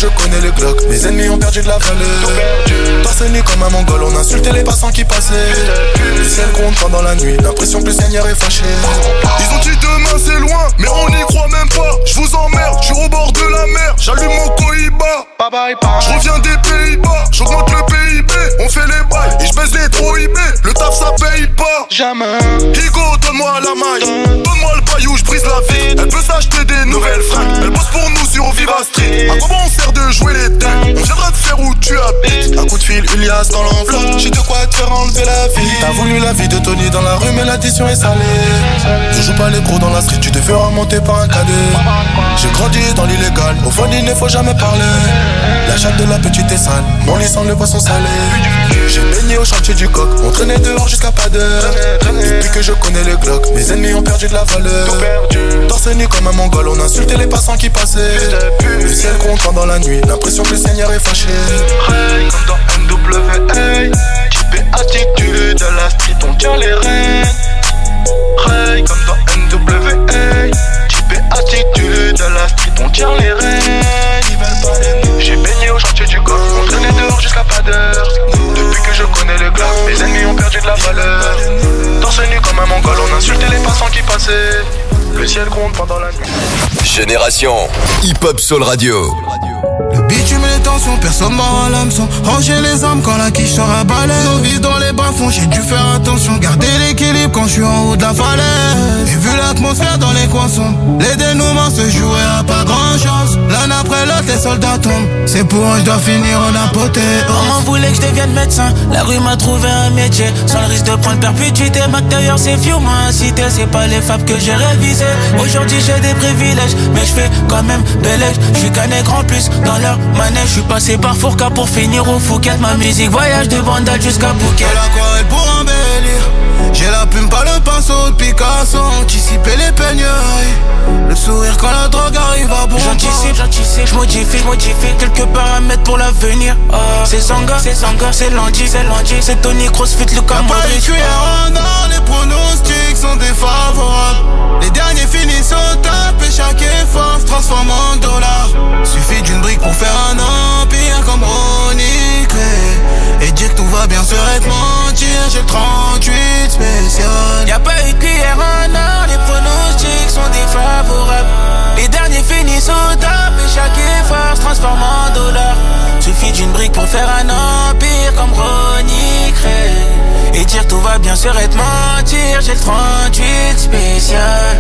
connais le Glock, mes ennemis ont perdu de la valeur. Torse nu comme un mongol, on insultait les passants qui passaient. Le ciel compte pendant la nuit, l'impression que le Seigneur est fâché. Ils ont dit demain c'est loin, mais on n'y croit même pas. Je vous emmerde, je suis au bord de la mer, j'allume mon Cohiba. Je reviens des Pays-Bas, j'augmente le PIB, on fait les bails et je baisse les trop IB. Le taf ça paye pas. Jamais. Higo, donne-moi la maille, donne-moi le bail où je brise la vie. Elle peut s'acheter des nouvelles fringues, elle bosse pour nous sur Viva Street. À quoi bon on sert de jouer les dingues? On viendra te faire où tu habites. Un coup de fil, une liasse dans l'enveloppe, j'ai de quoi te faire enlever la vie. T'as voulu la vie de Tony dans la rue, mais l'addition est salée. Ne joue pas les gros dans la street, tu te feras monter par un cadet. J'ai grandi dans l'illégal, au fond il ne faut jamais parler. La chatte de la petite est sale, mon lit sent le poisson salé. J'ai baigné au chantier du coq, on traînait dehors jusqu'à pas d'heure. Depuis que je connais le Glock, mes ennemis ont perdu de la valeur. Torse nu comme un mongol, on insultait les passants qui passaient. Le ciel compte pendant la nuit, l'impression que le Seigneur est fâché. Comme dans NWA, type et attitude à la street, on tient les rênes. Comme dans NWA, type et attitude à la street, on tient les rênes. Ils veulent pas de nous. J'ai baigné au chantier du coq, on traînait dehors jusqu'à pas d'heure. Depuis que je connais le Glock, mes ennemis ont perdu de la valeur. Torse nu comme un mongol, on insultait les passants qui passaient. Le ciel gronde pendant la nuit. Génération Hip Hop Soul Radio. Le bitume et les tensions, personne mord à l'hameçon. Ranger les armes quand la quiche sera balèze. Nos vies dans les bas-fonds, j'ai dû faire attention. Garder l'équilibre quand je suis en haut de la falaise. Et vu l'atmosphère dans les coins sombres, les dénouements se jouaient à pas grand chose. L'un après l'autre, les soldats tombent. C'est pour eux, je dois finir en apothèse. Maman voulait que je devienne médecin. La rue m'a trouvé un métier sans le risque de prendre perpétuité. D'ailleurs c'est vieux, moi incité. C'est pas les fables que j'ai révisé. Aujourd'hui j'ai des privilèges, mais je fais quand même belège. Je suis qu'un nègre en plus dans leur manège. Je suis passé par Fourca pour finir au Fouquet. Ma musique voyage de Vandal jusqu'à Phuket. J'ai l'aquarelle pour embellir. J'ai la plume, pas le pinceau de Picasso. Anticiper les peignoirs. Le sourire quand la drogue arrive à bon. J'anticipe, j'modifie quelques paramètres pour l'avenir. C'est Zanga, c'est Landy, c'est Tony Crossfit, Lucas Modric. Y'a pas de cuillère en or, les pronostics sont défavorables. Les derniers finissent au top et chaque effort se transforme en dollars. Suffit d'une brique pour faire un empire comme Ronnie Clay. Et dire que tout va bien serait mentir, j'ai le 38 spécial. Y'a pas eu de cuillère en or, les pronostics sont défavorables. Les derniers finissent au top et chaque effort se transforme en dollars. Suffit d'une brique pour faire un empire comme Ronnie Clay. Et dire que tout va bien serait mentir, j'ai le 38 spécial.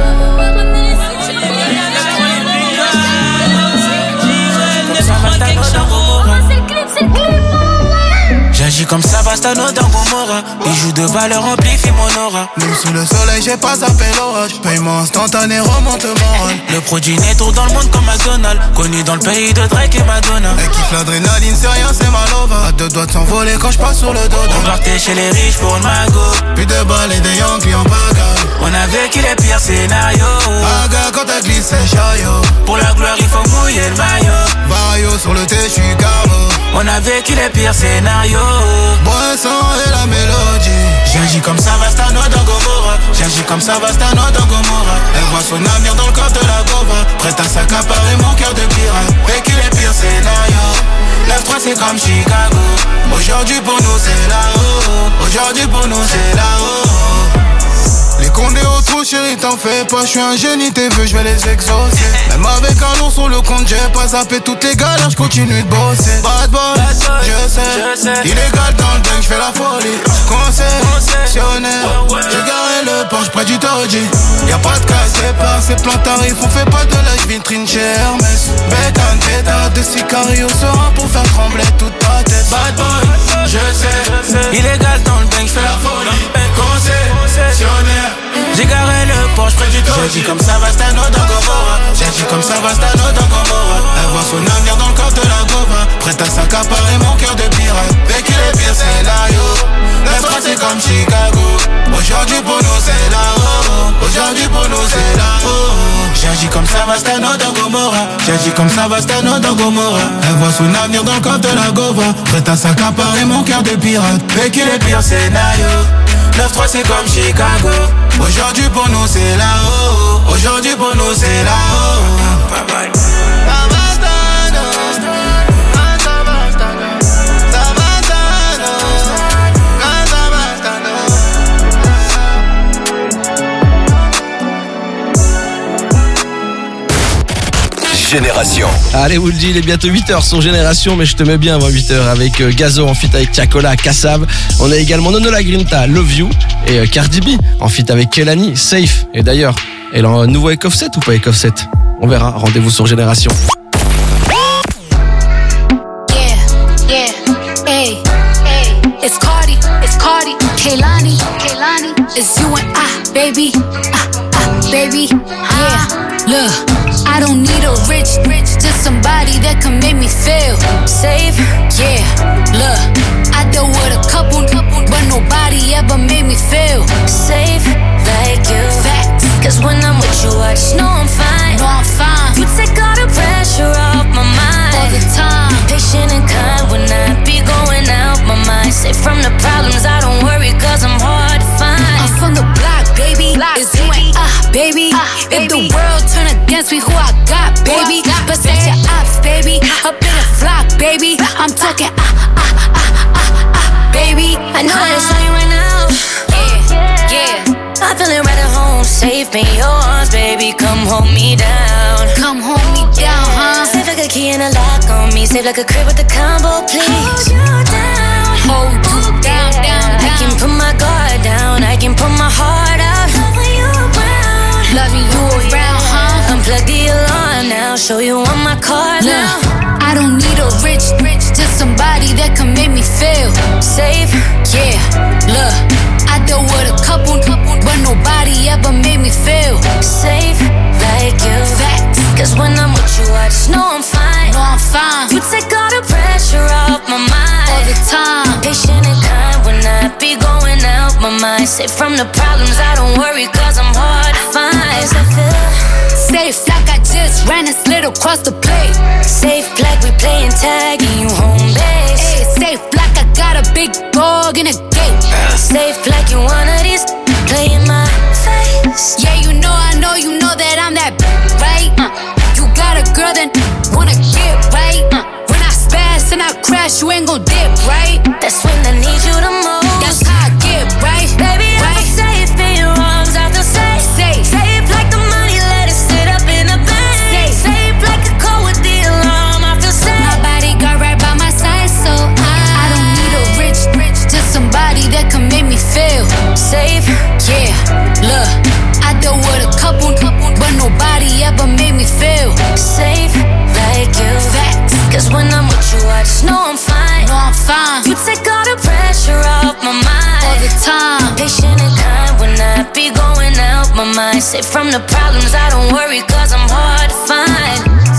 J'agis comme Savastano dans Gomorrah. Bijoux de valeur amplifient mon aura. Même sous le soleil j'ai pas zappé l'orage. Paiement instantané remonte moral. Le produit net tourne dans le monde comme McDonald's. Connu dans le pays de Drake et Madonna. Elle kiffe l'adrénaline, c'est rien, c'est malova. À deux doigts de s'envoler quand je passe sur le dos. On partait chez les riches pour le magot. Plus de balles et des Yankees en bagarre. On a vécu les pires scénarios. Aga quand t'as glissé chaillot. Pour la gloire il faut mouiller le maillot. Vario sur le thé, j'suis carbo. On a vécu les pires scénarios. Boisson et la mélodie. J'agis comme Savastano dans Gomorrah. J'agis comme Savastano dans Gomorrah. Elle voit son avenir dans le corps de la Gova. Prête à s'accaparer mon cœur de pirate. Vécu les pires scénarios. 9-3 c'est comme Chicago. Aujourd'hui pour nous c'est là-haut. Aujourd'hui pour nous c'est là-haut. Les condés au trou chérie t'en fais pas. J'suis un génie t'es veux j'vais les exaucer. Même avec un lourd sur le compte j'ai pas zappé toutes les galères. J'continue de bosser. Bad boy, je sais. Illégal dans le dingue j'fais la folie. Concessionnaire. J'ai garé le Porsche près du Toji. Y'a pas de casse départ. C'est plein tarif. On fait pas de l'âge vitrine chez Hermès. Bétane pétard de Sicario sera pour faire trembler toute ta tête. Bad boy, je sais. Illégal dans le dingue j'fais la folie. Concessionnaire. J'ai garé le Porsche près du Toji. J'agis comme Savastano dans Gomorrah. J'agis comme Savastano dans Gomorrah. Elle voit son avenir dans le corps de la Gova. Prête à s'accaparer mon cœur de pirate. Vécu les pires scénarios. 9-3 c'est comme Chicago. Aujourd'hui pour nous c'est là-haut. Aujourd'hui pour nous c'est là-haut. J'agis comme Savastano dans Gomorrah. J'agis comme Savastano dans Gomorrah. Elle voit son avenir dans le corps de la Gova. Prête à s'accaparer mon cœur de pirate. Vécu les pires scénarios. 9-3 c'est comme Chicago. Aujourd'hui pour nous c'est là-haut. Aujourd'hui pour nous c'est là-haut. Génération. Allez Wooldy, il est bientôt 8h sur Génération, mais je te mets bien avant 8h avec Gazo en feat avec Tiakola, Kassav. On a également Nono La Grinta, Love You, et Cardi B en feat avec Kelani, Safe. Et d'ailleurs, elle a un nouveau avec Offset ou pas avec Offset? On verra, rendez-vous sur Génération. It's Cardi, Kehlani, it's you and I, baby, baby, yeah. Look, I don't need a rich, just somebody that can make me feel safe, yeah. Look, I dealt with a couple, but nobody ever made me feel safe like you. Facts, cause when I'm with you, I just know I'm fine. You take all the pressure off my mind all the time. Patient and kind when I be going out my mind. Safe from the problems, I don't worry cause I'm hard to find. I'm from the block, baby. It's you and baby. If the world turn against me, who I got, baby? Besides your ops, baby. Up in the flock, baby. I'm talking baby. I know that's how you right now. Yeah. I feel it right at home, safe in your arms, baby. Come hold me down. Come hold me down, huh? Safe like a key and a lock on me. Safe like a crib with a combo, please. Hold you down. Hold you down. I can put my guard down. I can put my heart out. Loving you around. Loving you around, huh? Unplug the alarm now. Show you on my car now. I don't need a rich, just somebody that can make me feel safe, yeah. Look, I dealt with a couple, but nobody ever made me feel safe like you. Facts, cause when I'm with you, I just know I'm fine. You take all the pressure off my mind all the time. Patient and kind when I be going out my mind. Safe from the problems, I don't worry cause I'm hard to find. I feel safe like I just ran and slid across the plate. Safe like we playing tag and you home base. Ay, safe like I got a big dog in a gate. Safe like you one of these playing my face. Yeah, you know that I'm that right. You got a girl that wanna get right. When I spaz and I crash, you ain't gon' dip, right? That's when I need you the most. That's how I get right, baby. Right? I'm safe in your arms, I feel safe. Safe like the money, let it sit up in the bank. Safe like a code with the alarm, I feel safe. My bodyguard right by my side, so I don't need a rich, just somebody that can make me feel safe, yeah. Look, I dealt with a couple, but nobody ever made me feel safe like you. Facts, cause when I'm with you, I just know I'm fine. You take all the pressure off my mind all the time. Patient and kind when I be going out my mind. Safe from the problems, I don't worry cause I'm hard to find.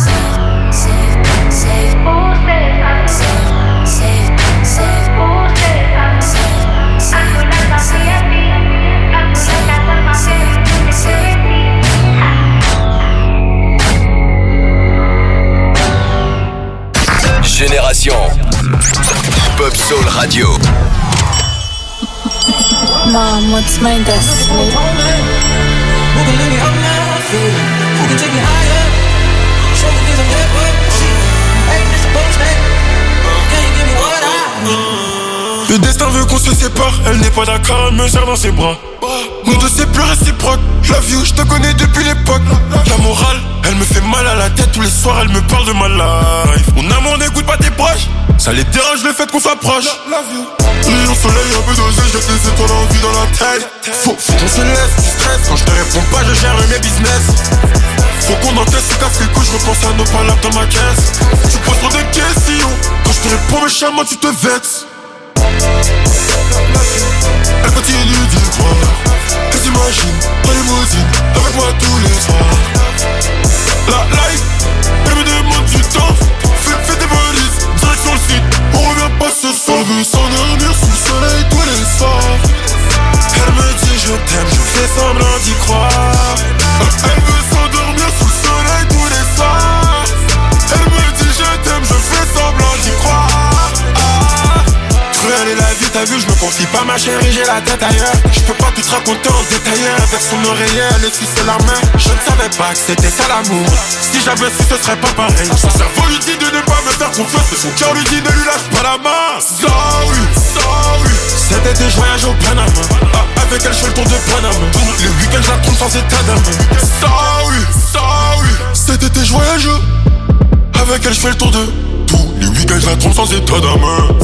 Génération Hip-Hop Soul Radio. Mom, what's my destiny? Le destin veut qu'on se sépare, elle n'est pas d'accord, elle me serre dans ses bras. Nous deux c'est plus réciproque, love you, je te connais depuis l'époque. La morale, elle me fait mal à la tête, tous les soirs elle me parle de ma life. Mon amour n'écoute pas tes proches, ça les dérange le fait qu'on soit proche. Rayon soleil un peu dosé, j'ai des étoiles en vie dans la tête. Faut qu'on se laisse du stress, quand je te réponds pas je gère mes business. Faut qu'on encaisse ce casse les couilles, je repense à nos palabres dans ma caisse. Tu poses trop de questions, quand je te réponds méchamment tu te vexes. Elle continue d'y croire. Elle s'imagine, dans les limousine, avec moi tous les soirs. La life, elle me demande du temps. Fais tes valises, direction le site. On revient pas ce soir. Elle veut s'endormir sous le soleil tous les soirs. Elle me dit je t'aime, je fais semblant d'y croire. Elle veut s'endormir sous le soleil tous les soirs. Elle me dit je t'aime, je fais semblant d'y croire. Cruelle est la vie, t'as vu, je me confie pas ma chérie, j'ai la tête ailleurs. Je peux pas tout te raconter en détail. Avec son oreiller, elle suce la main. Je ne savais pas que c'était ça l'amour. Si j'avais su, ce serait pas pareil. Son cerveau lui dit de ne pas me faire confiance, mais son cœur lui dit ne lui lâche pas la main. Sorry. Cet été, je voyage au Panama. Avec elle, je fais le tour de Panama. Le week-end, je la trompe sans état d'âme. Sorry. Cet été je voyage, avec elle je fais le tour de tous les week-ends, je la trompe sans état d'âme.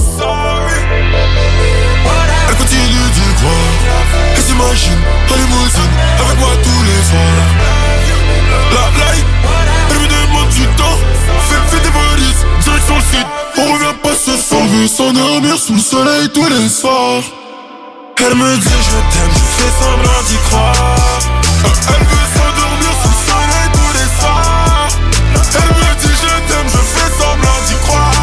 Elle continue d'y croire, elle s'imagine en limousine avec moi tous les soirs. La light, elle me demande du temps, fais des valises, direction le site. On revient pas se sauver, s'endormir sous le soleil tous les soirs. Elle me dit je t'aime, je fais semblant d'y croire. Elle veut s'endormir sous le soleil tous les soirs. Elle me dit je t'aime, je fais semblant d'y croire.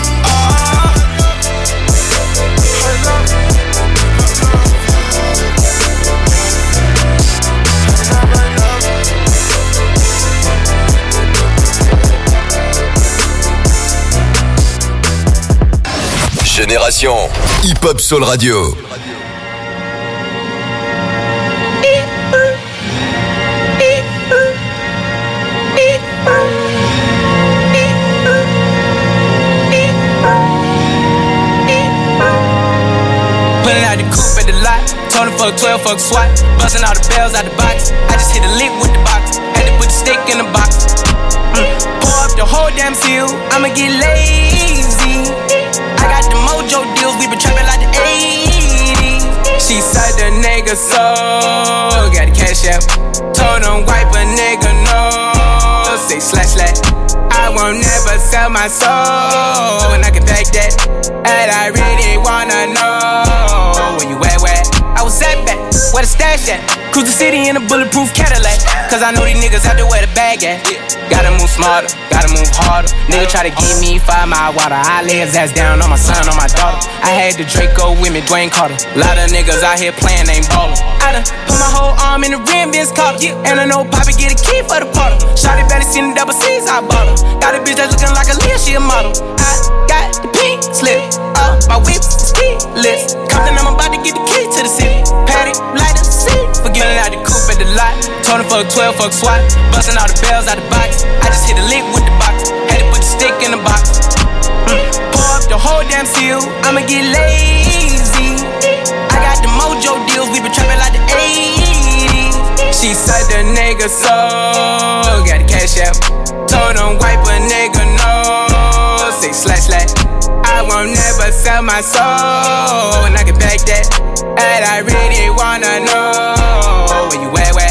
Génération Hip Hop Soul Radio. Pulling out the coupe at the lot, told him fuck 12, fuck SWAT. Busting all the bells out the box. I just hit a lick with the box. Had to put the stick in the box. Pour up the whole damn seal. I'ma get lazy. I got the mojo deals. We been trapping like the 80s. She said the nigga so got the cash out. Told him wipe a nigga no. Say slash slash. I won't never sell my soul, and I can back that. And I really wanna know where you at, where? I was at back, where the stash at? Cruise the city in a bulletproof Cadillac. Cause I know these niggas out there where the bag at. Gotta move smarter, gotta move harder. Nigga try to give me 5 mile water. I lay his ass down on my son, on my daughter. I had the Draco with me, Dwayne Carter. Lot of niggas out here playing, ain't ballin'. I done put my whole arm in the rim, Vince Carter. And I know Poppy get a key for the Potter. Shawty better seen the double C's, I bought her. Got a bitch that's looking like a Leah, she a model. I got the pink slip, my whip's keyless. Compton, I'm about to get the key to the city. Patty, light up, see. Forgetting out the coupe at the lot. Told him fuck 12, fuck SWAT. Busting all the bells out the box. I just hit a lick with the box. Had to put the stick in the box. Pour up the whole damn seal. I'ma get lazy. I got the mojo deals. We been trapping like the 80s. She said the nigga so got the cash out. Told him wipe a nigga no. Say slash slash. I won't never sell my soul, and I can back that. And I really wanna know where you at, where?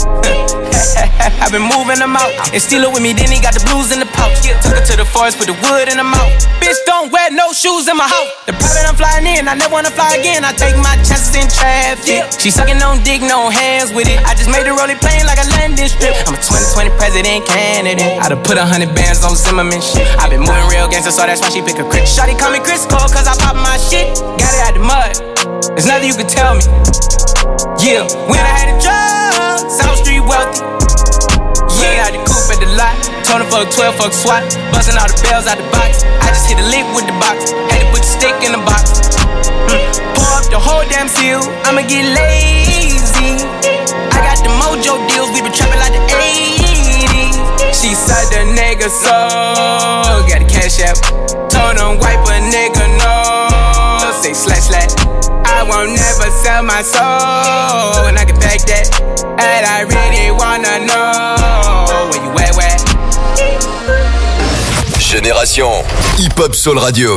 I've been moving them out and steal it with me, then he got the blues in the pouch. Took her to the forest, put the wood in the mouth. Bitch, don't wear no shoes in my house. The private I'm flying in, I never wanna fly again. I take my chances in traffic. She sucking on dick, no hands with it. I just made the rolling plane like a landing strip. I'm a 2020 president candidate. I done put 100 bands on Zimmerman shit. I been moving real gangster, so that's why she pick a crit. Shawty call me Chris Cole, cause I pop my shit. Got it out the mud, there's nothing you can tell me. Yeah, when I had a drug, South Street wealthy. Yeah, out the coupe at the lot. Told him fuck 12, fuck SWAT. Busting all the bells out the box. I just hit a lick with the box. Had to put the stick in the box. Pour up the whole damn seal. I'ma get lazy. I got the mojo deals. We been trapping like the 80s. She said the nigga so got the cash out. Told him wipe a nigga no. Say slash slash. I won't never sell my soul, and I can back that. And I really wanna know where you at, where? Génération Hip Hop Soul Radio.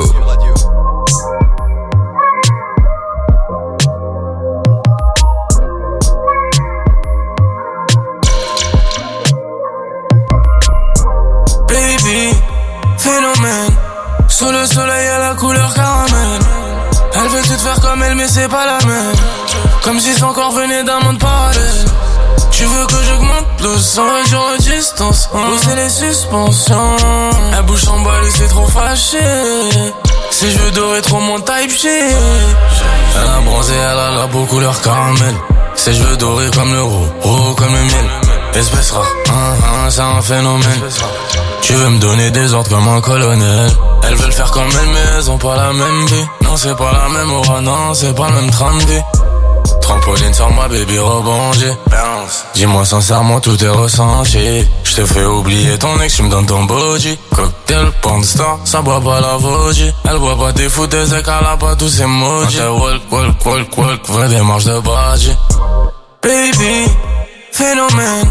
Baby, phénomène. Sous le soleil à la couleur caramel. Elle veut tout faire comme elle, mais c'est pas la même. Comme si son corps venait d'un monde parallèle. Tu veux que j'augmente le son et je redistance. Pousser les suspensions. Elle bouge en balle et c'est trop fâché. Ses cheveux dorés trop mon type shit. Elle a bronzé, elle a la peau couleur caramel. Ses cheveux dorés comme le roux comme le miel. Espèce rare, c'est un phénomène. Tu veux me donner des ordres comme un colonel. Elles veulent faire comme elle mais elles ont pas la même vie. Non c'est pas la même aura, non c'est pas le même train de vie. Trampoline sur moi baby rebondis. Dis-moi sincèrement tout est ressenti. J'te fais oublier ton ex, tu me donnes ton body. Cocktail, pornstar, ça boit pas la vodka. Elle boit pas tes foutaises et qu'elle a pas tous ses emojis. Walk, vraie démarche de badge. Baby, phénomène.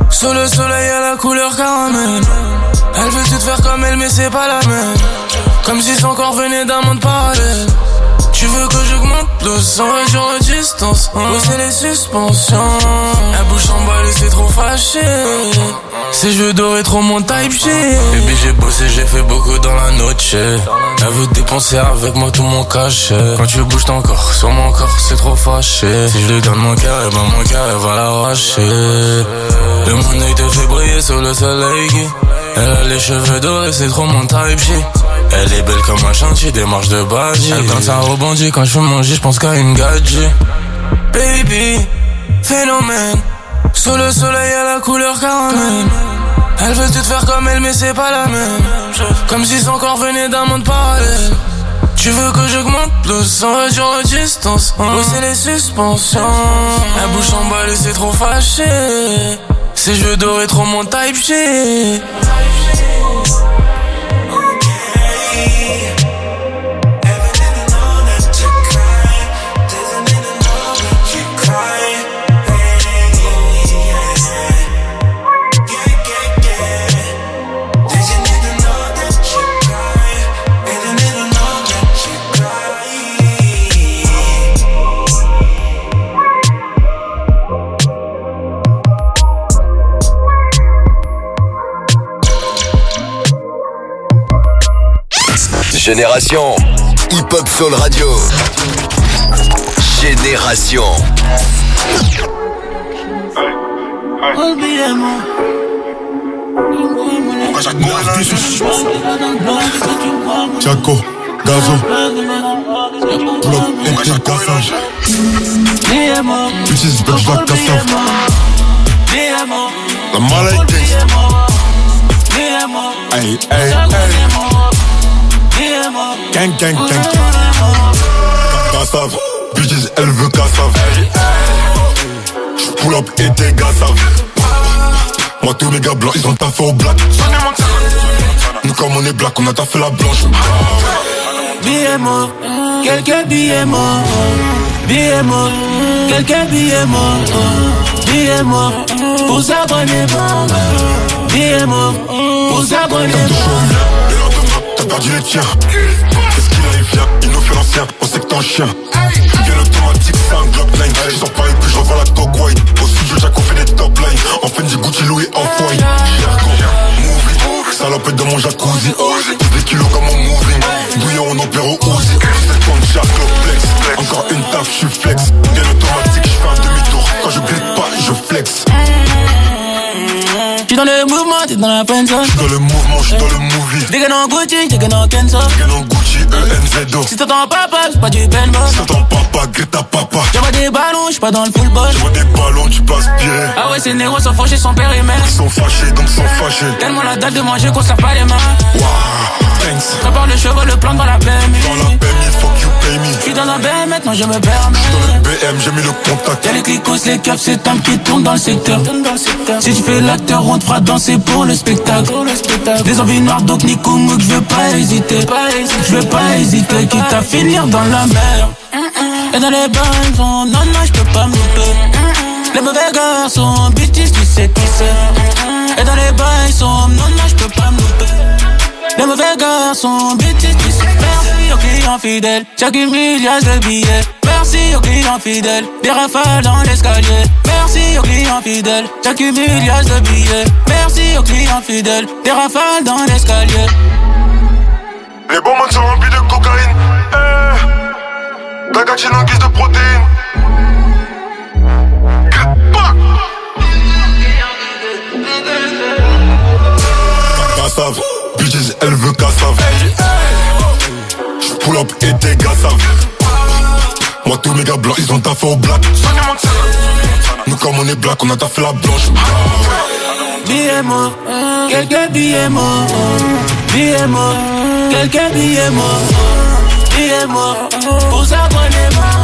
Sous le soleil à la couleur caramel. Elle veut tout faire comme elle mais c'est pas la même. Comme si son corps venait d'un monde parallèle. Tu veux que j'augmente le sang, réduire la distance, pousser les suspensions. La bouche emballée, c'est trop fâché. Ses cheveux dorés, trop mon type shit. Baby, j'ai bossé, j'ai fait beaucoup dans la noche. Elle veut dépenser avec moi tout mon cachet. Quand tu bouges ton corps, sur mon corps, c'est trop fâché. Si je lui donne mon cœur, et ben mon cœur, elle va l'arracher. Et mon œil te fait briller sous le soleil. Elle a les cheveux dorés, c'est trop mon type shit. Elle est belle comme un chantier, des marches de badge. Elle quand ça rebondit, quand je fume mon J, j'pense qu'à une gadget. Baby, phénomène. Sous le soleil à la couleur caramel. Elle veut tout faire comme elle mais c'est pas la même. Comme si son corps venait d'un monde parallèle. Tu veux que j'augmente le sang, réduire la distance, pousser les suspensions. La bouche emballée, c'est trop fâché. Ses cheveux dorés, trop mon type shit. Génération Hip Hop Soul Radio. Génération. Chaco, Gazo, Bloc, Inter, Cassage. Bitches, bitch, la Cassave. La maladie. Hey, hey, hey. Gang, gang, gang. Cassave, bitches, elle veut Cassave. J'pull up et t'es Cassave. Moi tous mes gars blancs, ils ont taffé au black. Nous comme on est black, on a taffé la blanche. Billets morts, quelques billets morts. Billets morts, quelques billets morts. Billets morts, pour s'abonner bon. Billets morts, pour s'abonner bon. T'as perdu les tiens. Qu'est-ce qu'il a, il vient, il nous fait l'ancien. On sait que t'es un chien. Bien automatique, c'est un Glock 9. Je sors pas et puis je revois la coke white. Au studio, Jack, on fait des top lines. On fait du Gucci, Louis, Off-White. Salopette dans mon jacuzzi. Des kilos comme en moving. Bouillon, on opère au Uzi. C'est ton Jack, flex. Encore une taf, je suis flex. Bien automatique, je fais un demi-tour. Quand je glisse pas, je flex. J'suis dans le mouvement, t'es dans la peine. J'suis dans le mouvement, j'suis dans le movie. T'es dans Gucci, t'es dans Kenzo. T'es dans Gucci, ENZO. Si t'entends papa, c'est pas du paintball. Si t'entends papa, Greta papa. J'envoie des ballons, j'suis pas dans le full ball. J'envoie des ballons, tu passes bien. Ah ouais, ces négros sont fâchés, son père et mère. Ils sont fâchés, donc sont fâchés. Tellement la dalle de manger qu'on sert pas les mains. Wow, thanks. Prépare le cheval, le plan dans la PMI. Dans la PMI, fuck you pay me. J'suis dans un BM, maintenant je me permets. J'suis dans le BM, j'ai mis le contact. Y'a les clicos, les keufs, c'est un qui tourne dans le secteur. Si tu fais l'acteur, on te fera danser pour le spectacle. Des envies noires, donc Nico Mouk, je veux pas hésiter. Je veux pas hésiter, quitte à finir dans la mer. Et dans les bains, non, non, je peux pas me louper. Les mauvais garçons, bitches, tu sais qui c'est. Et dans les bains, non, non, je peux pas me louper. Les mauvais garçons, bitches, tu sais. Merci aux clients fidèles, chaque milliard de billets. Merci aux clients fidèles, des rafales dans l'escalier. Merci aux clients fidèles, j'accumule yas de billets. Merci aux clients fidèles, des rafales dans l'escalier. Les bonbons sont remplis de cocaïne. Ta gatine en guise de protéines. Cassave, bitches, elle veut Cassave. J'pull up et t'es Cassave. Moi tous mes gars blancs, ils ont taffé au black. Nous comme on est black, on a taffé la blanche. Billets morts, quelques billets morts. Billets morts, quelques billets morts. Billets morts, pour s'abonner.